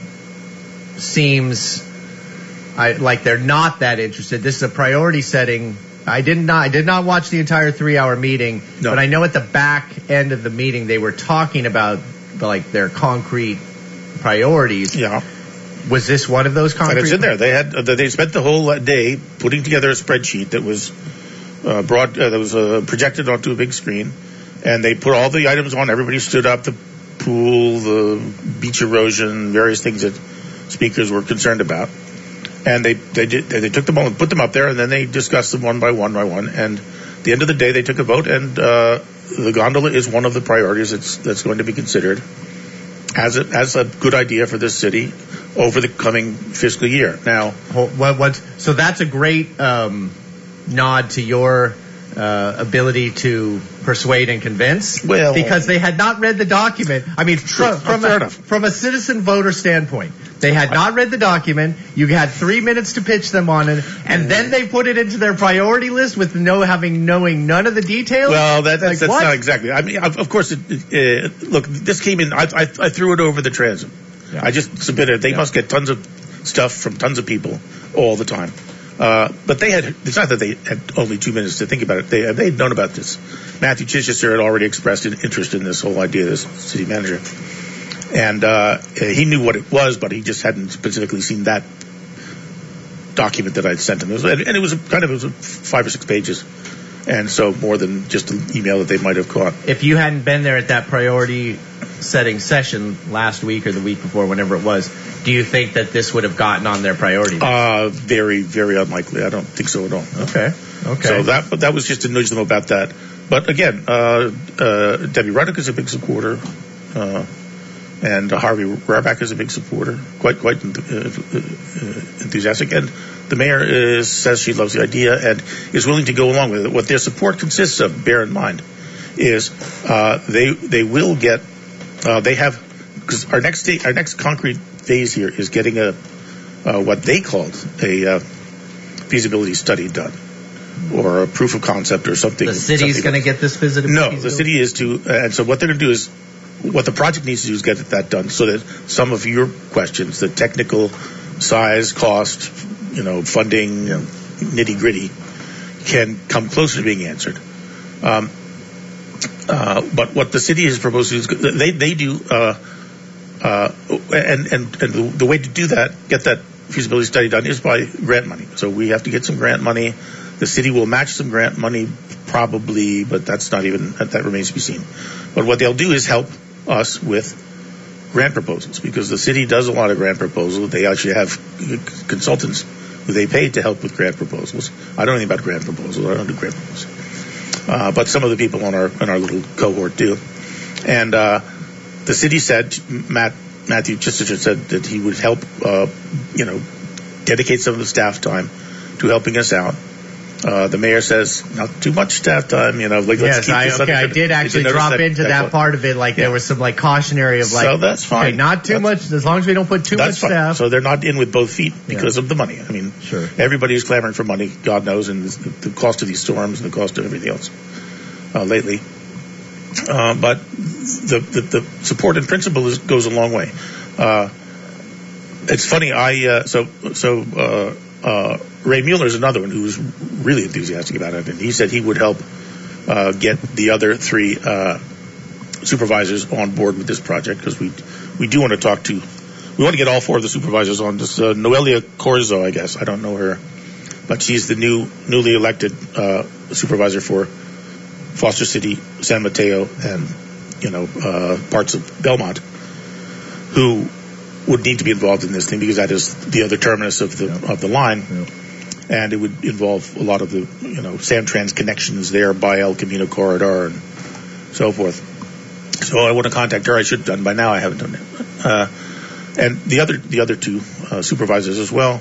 seems like they're not that interested. This is a priority setting. I did not watch the entire 3-hour meeting, but I know at the back end of the meeting they were talking about like their concrete priorities. Yeah. Was this one of those concrete? And it's in there. They spent the whole day putting together a spreadsheet that was projected onto a big screen, and they put all the items on. Everybody stood up: the pool, the beach erosion, various things that speakers were concerned about. And they took them all and put them up there, and then they discussed them one by one. And at the end of the day, they took a vote, and the gondola is one of the priorities that's going to be considered as a good idea for this city over the coming fiscal year. Now, so that's a great nod to your ability to persuade and convince. Well, because they had not read the document. I mean, from a citizen voter standpoint, they had not read the document. You had 3 minutes to pitch them on it, and then they put it into their priority list with knowing none of the details. Well, that's not exactly. I mean, of course, look, this came in. I threw it over the transom. Yeah. I just submitted it. They must get tons of stuff from tons of people all the time. But it's not that they had only 2 minutes to think about it. They had known about this. Matthew Chichester had already expressed an interest in this whole idea, this city manager. And he knew what it was, but he just hadn't specifically seen that document that I'd sent him. It was 5 or 6 pages. And so more than just an email that they might have caught. If you hadn't been there at that priority setting session last week or the week before, whenever it was, do you think that this would have gotten on their priority list? Very, very unlikely. I don't think so at all. Okay. So that was just to nudge them about that. But again, Debbie Ruddock is a big supporter, and Harvey Rarbach is a big supporter, quite enthusiastic. And the mayor says she loves the idea and is willing to go along with it. What their support consists of, bear in mind, is they will get. They have, because our next concrete phase here is getting what they called a feasibility study done, or a proof of concept or something. The city's going to get this feasibility? No, the city is to, and so what they're going to do is, what the project needs to do is get that done so that some of your questions, the technical size, cost, funding, nitty gritty, can come closer to being answered. But what the city is proposing is they do, and the way to do that, get that feasibility study done, is by grant money. So we have to get some grant money. The city will match some grant money probably, but that remains to be seen. But what they'll do is help us with grant proposals, because the city does a lot of grant proposals. They actually have consultants who they pay to help with grant proposals. I don't know anything about grant proposals. I don't do grant proposals. But some of the people in our little cohort do. And the city said, Matthew Chichester said that he would help, dedicate some of the staff time to helping us out. The mayor says not too much staff time, let's keep this under. I did actually drop into that part of it, there was some cautionary of so that's fine. Okay, not too much, as long as we don't put too much staff. So they're not in with both feet because of the money. I mean, sure. Everybody is clamoring for money, God knows, and the cost of these storms and the cost of everything else lately. But the support in principle goes a long way. It's funny. Ray Mueller is another one who was really enthusiastic about it, and he said he would help get the other 3 supervisors on board with this project, because we do want to we want to get all 4 of the supervisors on. This Noelia Corzo, I guess, I don't know her, but she's the newly elected supervisor for Foster City, San Mateo, and parts of Belmont, who would need to be involved in this thing, because that is the other terminus of the line. Yeah. And it would involve a lot of the, Samtrans connections there by El Camino Corridor and so forth. So I want to contact her. I should have done by now. I haven't done it. And the other 2 supervisors as well.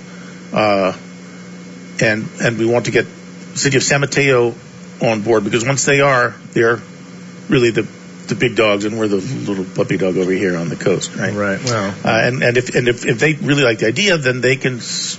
And we want to get the city of San Mateo on board, because once they're really the the big dogs, and we're the little puppy dog over here on the coast, right? Right. Well, and if they really like the idea, then they can,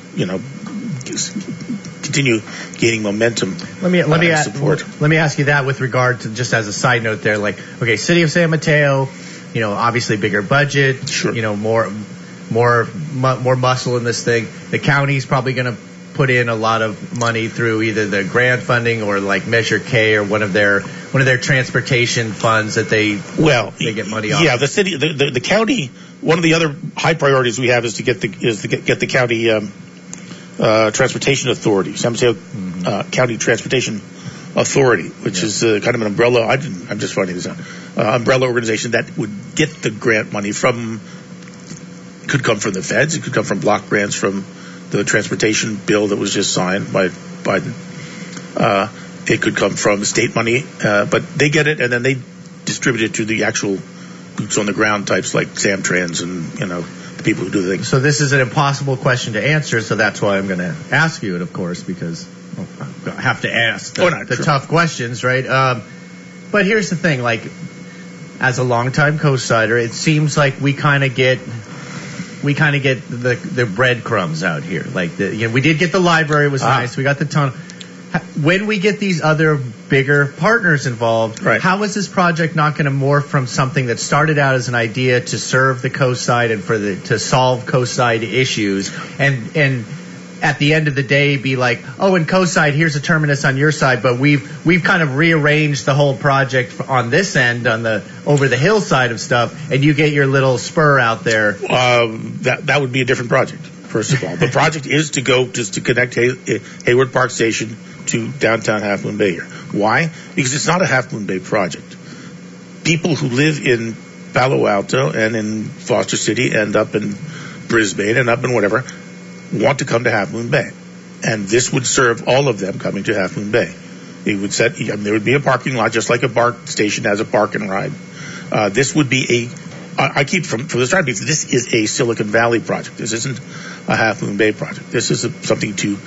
continue gaining momentum. Let me support. Let me ask you that with regard to, just as a side note there, like, okay, City of San Mateo, obviously bigger budget, sure, more muscle in this thing. The county's probably going to put in a lot of money through either the grant funding or like Measure K or one of their transportation funds that they get money off. Yeah, the city, the county. One of the other high priorities we have is to get the county transportation authority, San Mateo County Transportation Authority, which is kind of an umbrella. I'm just finding this out. Umbrella organization that would get the grant money from. Could come from the feds. It could come from block grants from the transportation bill that was just signed by Biden. It could come from state money, but they get it and then they distribute it to the actual boots on the ground types like Samtrans and the people who do the things. So this is an impossible question to answer, so that's why I'm going to ask you it, of course, because I have to ask the tough questions, right? But here's the thing, like, as a longtime co-sider, it seems like we kind of get the breadcrumbs out here. Like, we did get the library, it was nice. We got the tunnel. When we get these other bigger partners involved, right, how is this project not going to morph from something that started out as an idea to serve the coast side and to solve coast side issues, and at the end of the day be like, oh, in coast side, here's a terminus on your side, but we've kind of rearranged the whole project on this end, on the over the hill side of stuff, and you get your little spur out there. That would be a different project. First of all, the project is to connect Hayward Park Station to downtown Half Moon Bay here. Why? Because it's not a Half Moon Bay project. People who live in Palo Alto and in Foster City and up in Brisbane and up in whatever want to come to Half Moon Bay. And this would serve all of them coming to Half Moon Bay. It would there would be a parking lot just like a BART station has a park and ride. This would be I keep from the start, because this is a Silicon Valley project. This isn't a Half Moon Bay project. This is something to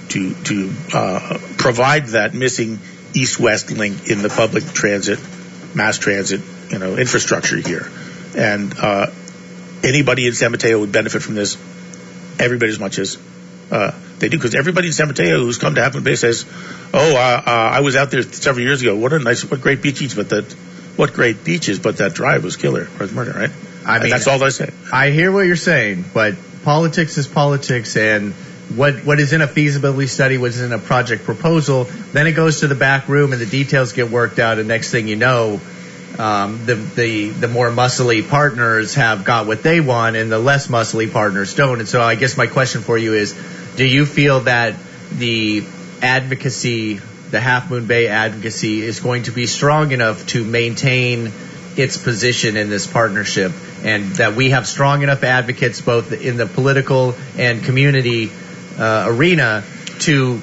provide that missing east-west link in the public transit, mass transit, infrastructure here. And anybody in San Mateo would benefit from this, everybody as much as they do, because everybody in San Mateo who's come to Half Moon Bay says, I was out there several years ago. What great beaches, but that drive was killer, or murder, right? I mean, that's all I say. I hear what you're saying, but politics is politics, and what is in a feasibility study, what is in a project proposal, then it goes to the back room and the details get worked out, and next thing you know, the more muscly partners have got what they want and the less muscly partners don't. And so I guess my question for you is, do you feel that the advocacy, the Half Moon Bay advocacy, is going to be strong enough to maintain its position in this partnership, and that we have strong enough advocates both in the political and community arena to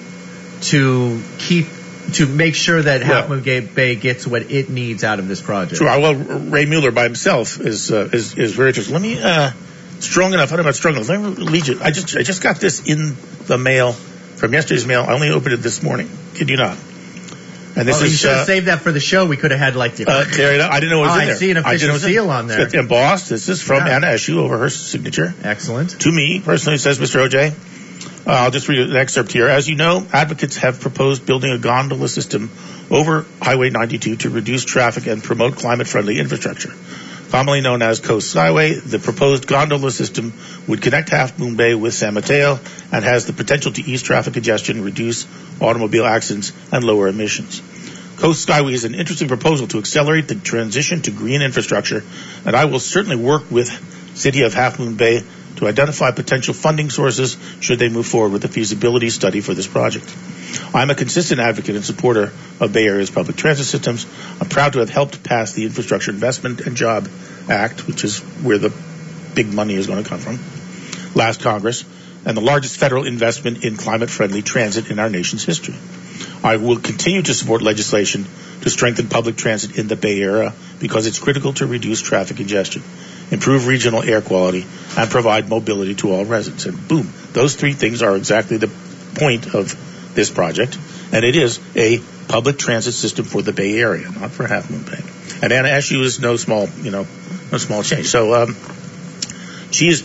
make sure that Half Moon Bay gets what it needs out of this project? Sure. Well, Ray Mueller by himself is very interesting. Let me strong enough. I don't know about strong enough. Let me lead you. I just got this in the mail from yesterday's mail. I only opened it this morning. Kid you not? And this you should have saved that for the show. We could have had like the. Terry, I didn't know it was in there. I see an official seal on there. It's embossed. This is from Anna Eshu over her signature. Excellent. To me personally, says Mr. OJ. I'll just read an excerpt here. As you know, advocates have proposed building a gondola system over Highway 92 to reduce traffic and promote climate-friendly infrastructure. Commonly known as Coast Skyway, the proposed gondola system would connect Half Moon Bay with San Mateo and has the potential to ease traffic congestion, reduce automobile accidents, and lower emissions. Coast Skyway is an interesting proposal to accelerate the transition to green infrastructure, and I will certainly work with City of Half Moon Bay to identify potential funding sources should they move forward with a feasibility study for this project. I'm a consistent advocate and supporter of Bay Area's public transit systems. I'm proud to have helped pass the Infrastructure Investment and Job Act, which is where the big money is going to come from, last Congress, and the largest federal investment in climate-friendly transit in our nation's history. I will continue to support legislation to strengthen public transit in the Bay Area because it's critical to reduce traffic congestion, improve regional air quality, and provide mobility to all residents. And boom, those three things are exactly the point of this project, and it is a public transit system for the Bay Area, not for Half Moon Bay. And Anna Eshoo is no small change. So she is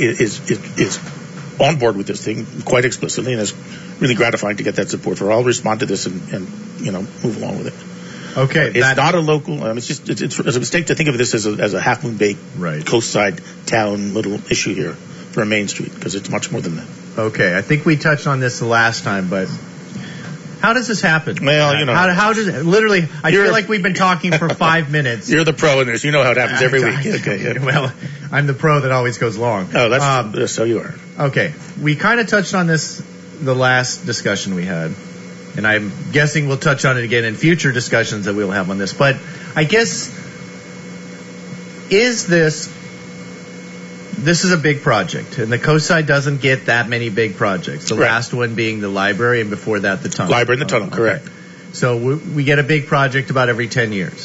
on board with this thing quite explicitly, and it's really gratifying to get that support for her. I'll respond to this and move along with it. Okay, it's not a local. It's a mistake to think of this as a Half Moon Bay coastside town little issue here for a Main Street, because it's much more than that. Okay, I think we touched on this the last time, but how does this happen? Well, how does it, literally? I feel like we've been talking for 5 minutes. You're the pro in this. You know how it happens every week. Okay. Yeah. Well, I'm the pro that always goes long. Oh, that's so you are. Okay, we kind of touched on this the last discussion we had, and I'm guessing we'll touch on it again in future discussions that we'll have on this. But I guess this is a big project, and the coast side doesn't get that many big projects. The last one being the library, and before that, the tunnel. Library and the tunnel, correct. So we get a big project about every 10 years.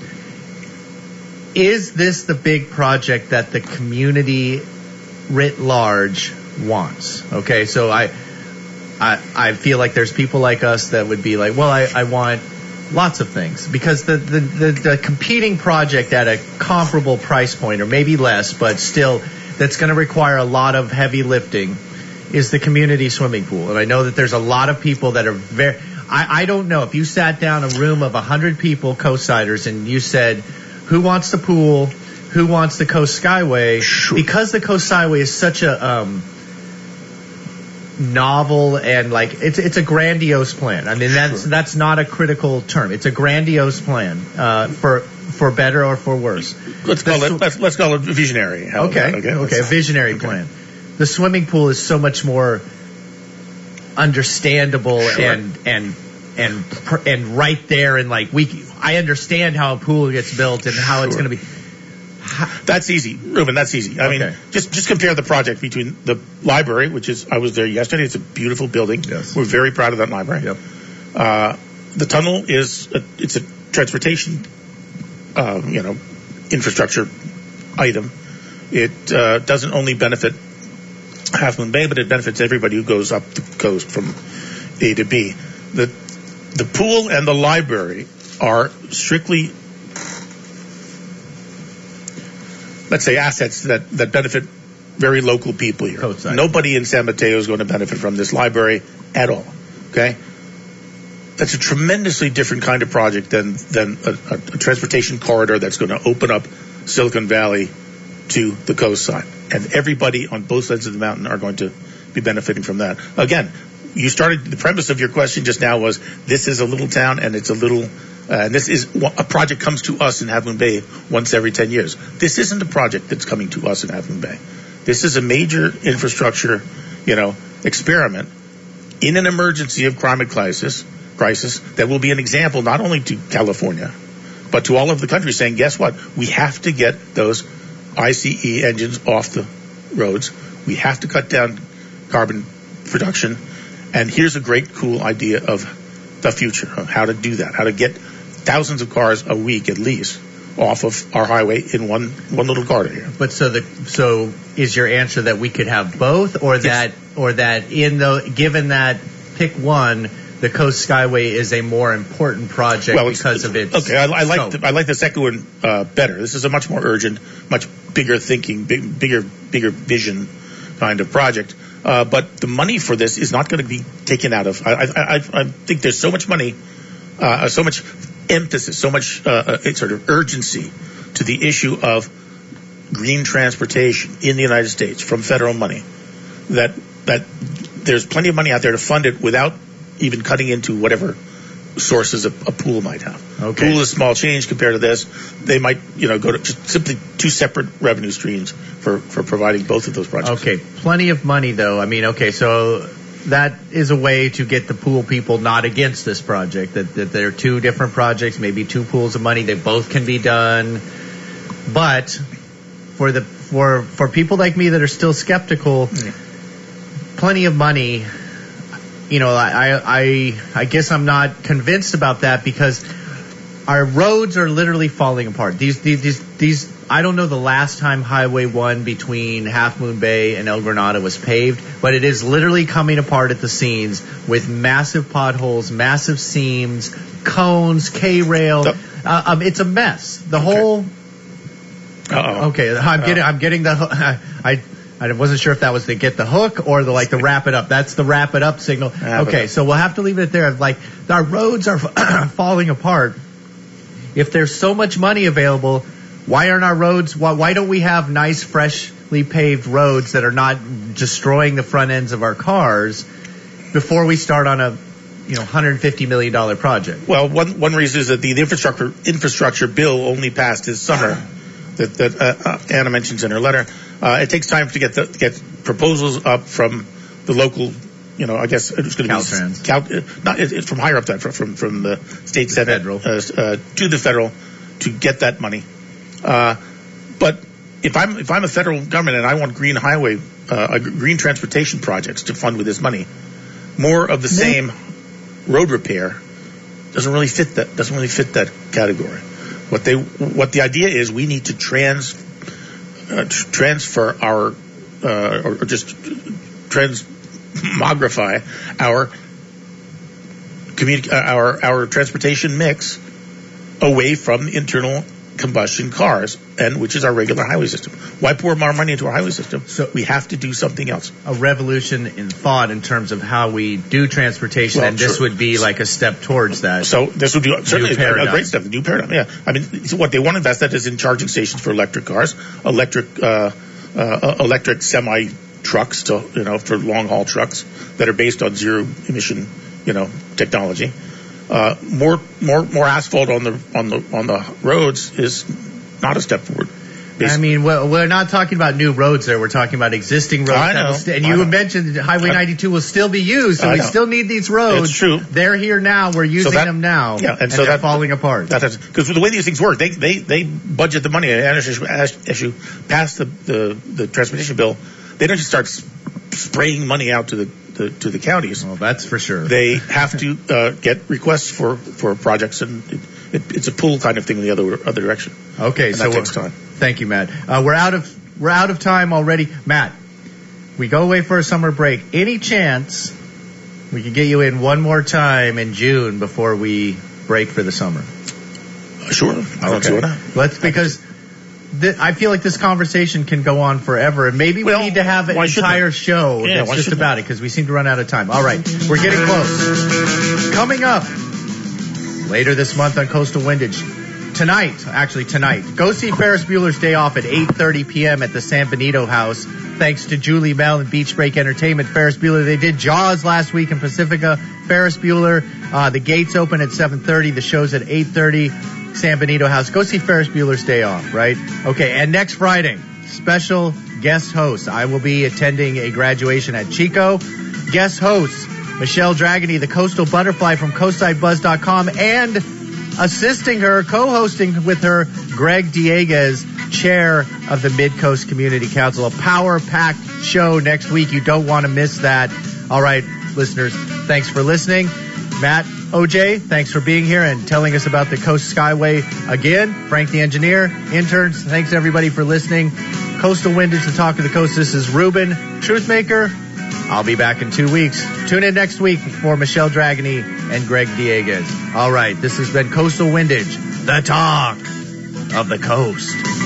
Is this the big project that the community writ large wants? Okay, so I feel like there's people like us that would be like, well, I want lots of things, because the competing project at a comparable price point, or maybe less, but still, that's going to require a lot of heavy lifting, is the community swimming pool. And I know that there's a lot of people that are I don't know, if you sat down a room of 100 people, coastsiders, and you said, who wants the pool, who wants the Coast Skyway, because the Coast Skyway is such a novel and it's a grandiose plan. I mean, that's not a critical term. It's a grandiose plan for better or for worse. Let's call it visionary. Okay, a visionary plan. The swimming pool is so much more understandable and right there, and I understand how a pool gets built and how it's going to be. That's easy, Ruben. That's easy. I mean, just compare the project between the library, which is, I was there yesterday. It's a beautiful building. Yes. We're very proud of that library. Yep. The tunnel it's a transportation, infrastructure item. It doesn't only benefit Half Moon Bay, but it benefits everybody who goes up the coast from A to B. The pool and the library are strictly, let's say, assets that benefit very local people here. Coastside. Nobody in San Mateo is going to benefit from this library at all. Okay? That's a tremendously different kind of project than a transportation corridor that's going to open up Silicon Valley to the coast side. And everybody on both sides of the mountain are going to be benefiting from that. Again, the premise of your question just now was, this is a little town, and it's a little, and this is a project comes to us in Half Moon Bay once every 10 years. This isn't a project that's coming to us in Half Moon Bay. This is a major infrastructure, experiment in an emergency of climate crisis that will be an example not only to California, but to all of the country, saying, guess what? We have to get those ICE engines off the roads. We have to cut down carbon production. And here's a great, cool idea of the future, of how to do that, how to get thousands of cars a week at least off of our highway in one little corridor here. But so is your answer that we could have both, or yes, given that pick one, the Coast Skyway is a more important project because of its okay, I like the second one better. This is a much more urgent, much bigger thinking, bigger vision kind of project. But the money for this is not going to be taken out of. I think there's so much money, so much emphasis, so much sort of urgency to the issue of green transportation in the United States from federal money that there's plenty of money out there to fund it without even cutting into whatever sources a pool might have. Okay. Pool is small change compared to this. They might, go to just simply two separate revenue streams for providing both of those projects. Okay, plenty of money though. I mean, okay, so that is a way to get the pool people not against this project. That there are two different projects, maybe two pools of money. They both can be done, but for people like me that are still skeptical, plenty of money. I guess I'm not convinced about that, because our roads are literally falling apart. These I don't know the last time Highway 1 between Half Moon Bay and El Granada was paved, but it is literally coming apart at the seams with massive potholes, massive seams, cones, K-rail. It's a mess. The whole. Okay, I'm getting the. I wasn't sure if that was to get the hook or the wrap it up. That's the wrap it up signal. Okay, so we'll have to leave it there. Like, our roads are falling apart. If there's so much money available, why aren't our roads? Why don't we have nice, freshly paved roads that are not destroying the front ends of our cars before we start on a $150 million project? Well, one reason is that the infrastructure bill only passed this summer that Anna mentions in her letter. It takes time to get proposals up from the local, I guess it's going to be it's from higher up that from the state senate federal. To the federal to get that money. But if I'm a federal government and I want green highway, green transportation projects to fund with this money, more of the same road repair doesn't really fit that category. What the idea is, we need to transfer our or just transmogrify our transportation mix away from internal combustion cars, and which is our regular highway system. Why pour more money into our highway system? So we have to do something else. A revolution in thought in terms of how we do transportation, and this would be like a step towards that. So this would be certainly a great step, a new paradigm. Yeah, I mean, so what they want to invest that is in charging stations for electric cars, electric semi trucks for long haul trucks that are based on zero emission technology. More asphalt on the roads is not a step forward. Basically. I mean, we're not talking about new roads there. We're talking about existing roads. I know. And you mentioned Highway 92 will still be used, so we still need these roads. It's true. They're here now. We're using them now. Yeah, and so they're falling apart. Because the way these things work, they budget the money. As you pass the transportation bill, they don't just start spraying money out to the counties. Well, that's for sure. They have to get requests for projects, and it's a pull kind of thing in the other direction. Okay, and so that takes time. Thank you, Matt. We're out of time already. Matt, we go away for a summer break. Any chance we could get you in one more time in June before we break for the summer? Sure. I don't see why not. Because I feel like this conversation can go on forever, and maybe we need to have an entire show that's just about it, because we seem to run out of time. All right, we're getting close. Coming up later this month on Coastal Windage, tonight, go see Ferris Bueller's Day Off at 8:30 p.m. at the San Benito House. Thanks to Julie Bell and Beach Break Entertainment. Ferris Bueller, they did Jaws last week in Pacifica. Ferris Bueller, the gates open at 7:30. The show's at 8:30. San Benito House. Go see Ferris Bueller's Day Off, right? Okay, and next Friday, special guest host. I will be attending a graduation at Chico. Guest host, Michelle Dragany, the Coastal Butterfly from CoastsideBuzz.com, and assisting her, co-hosting with her, Greg Dieguez, chair of the Mid-Coast Community Council. A power-packed show next week. You don't want to miss that. All right, listeners, thanks for listening. Matt, OJ, thanks for being here and telling us about the Coast Skyway again. Frank, the engineer, interns, thanks everybody for listening. Coastal Windage, the Talk of the Coast. This is Ruben, Truthmaker. I'll be back in 2 weeks. Tune in next week for Michelle Dragany and Greg Dieguez. All right, this has been Coastal Windage, the Talk of the Coast.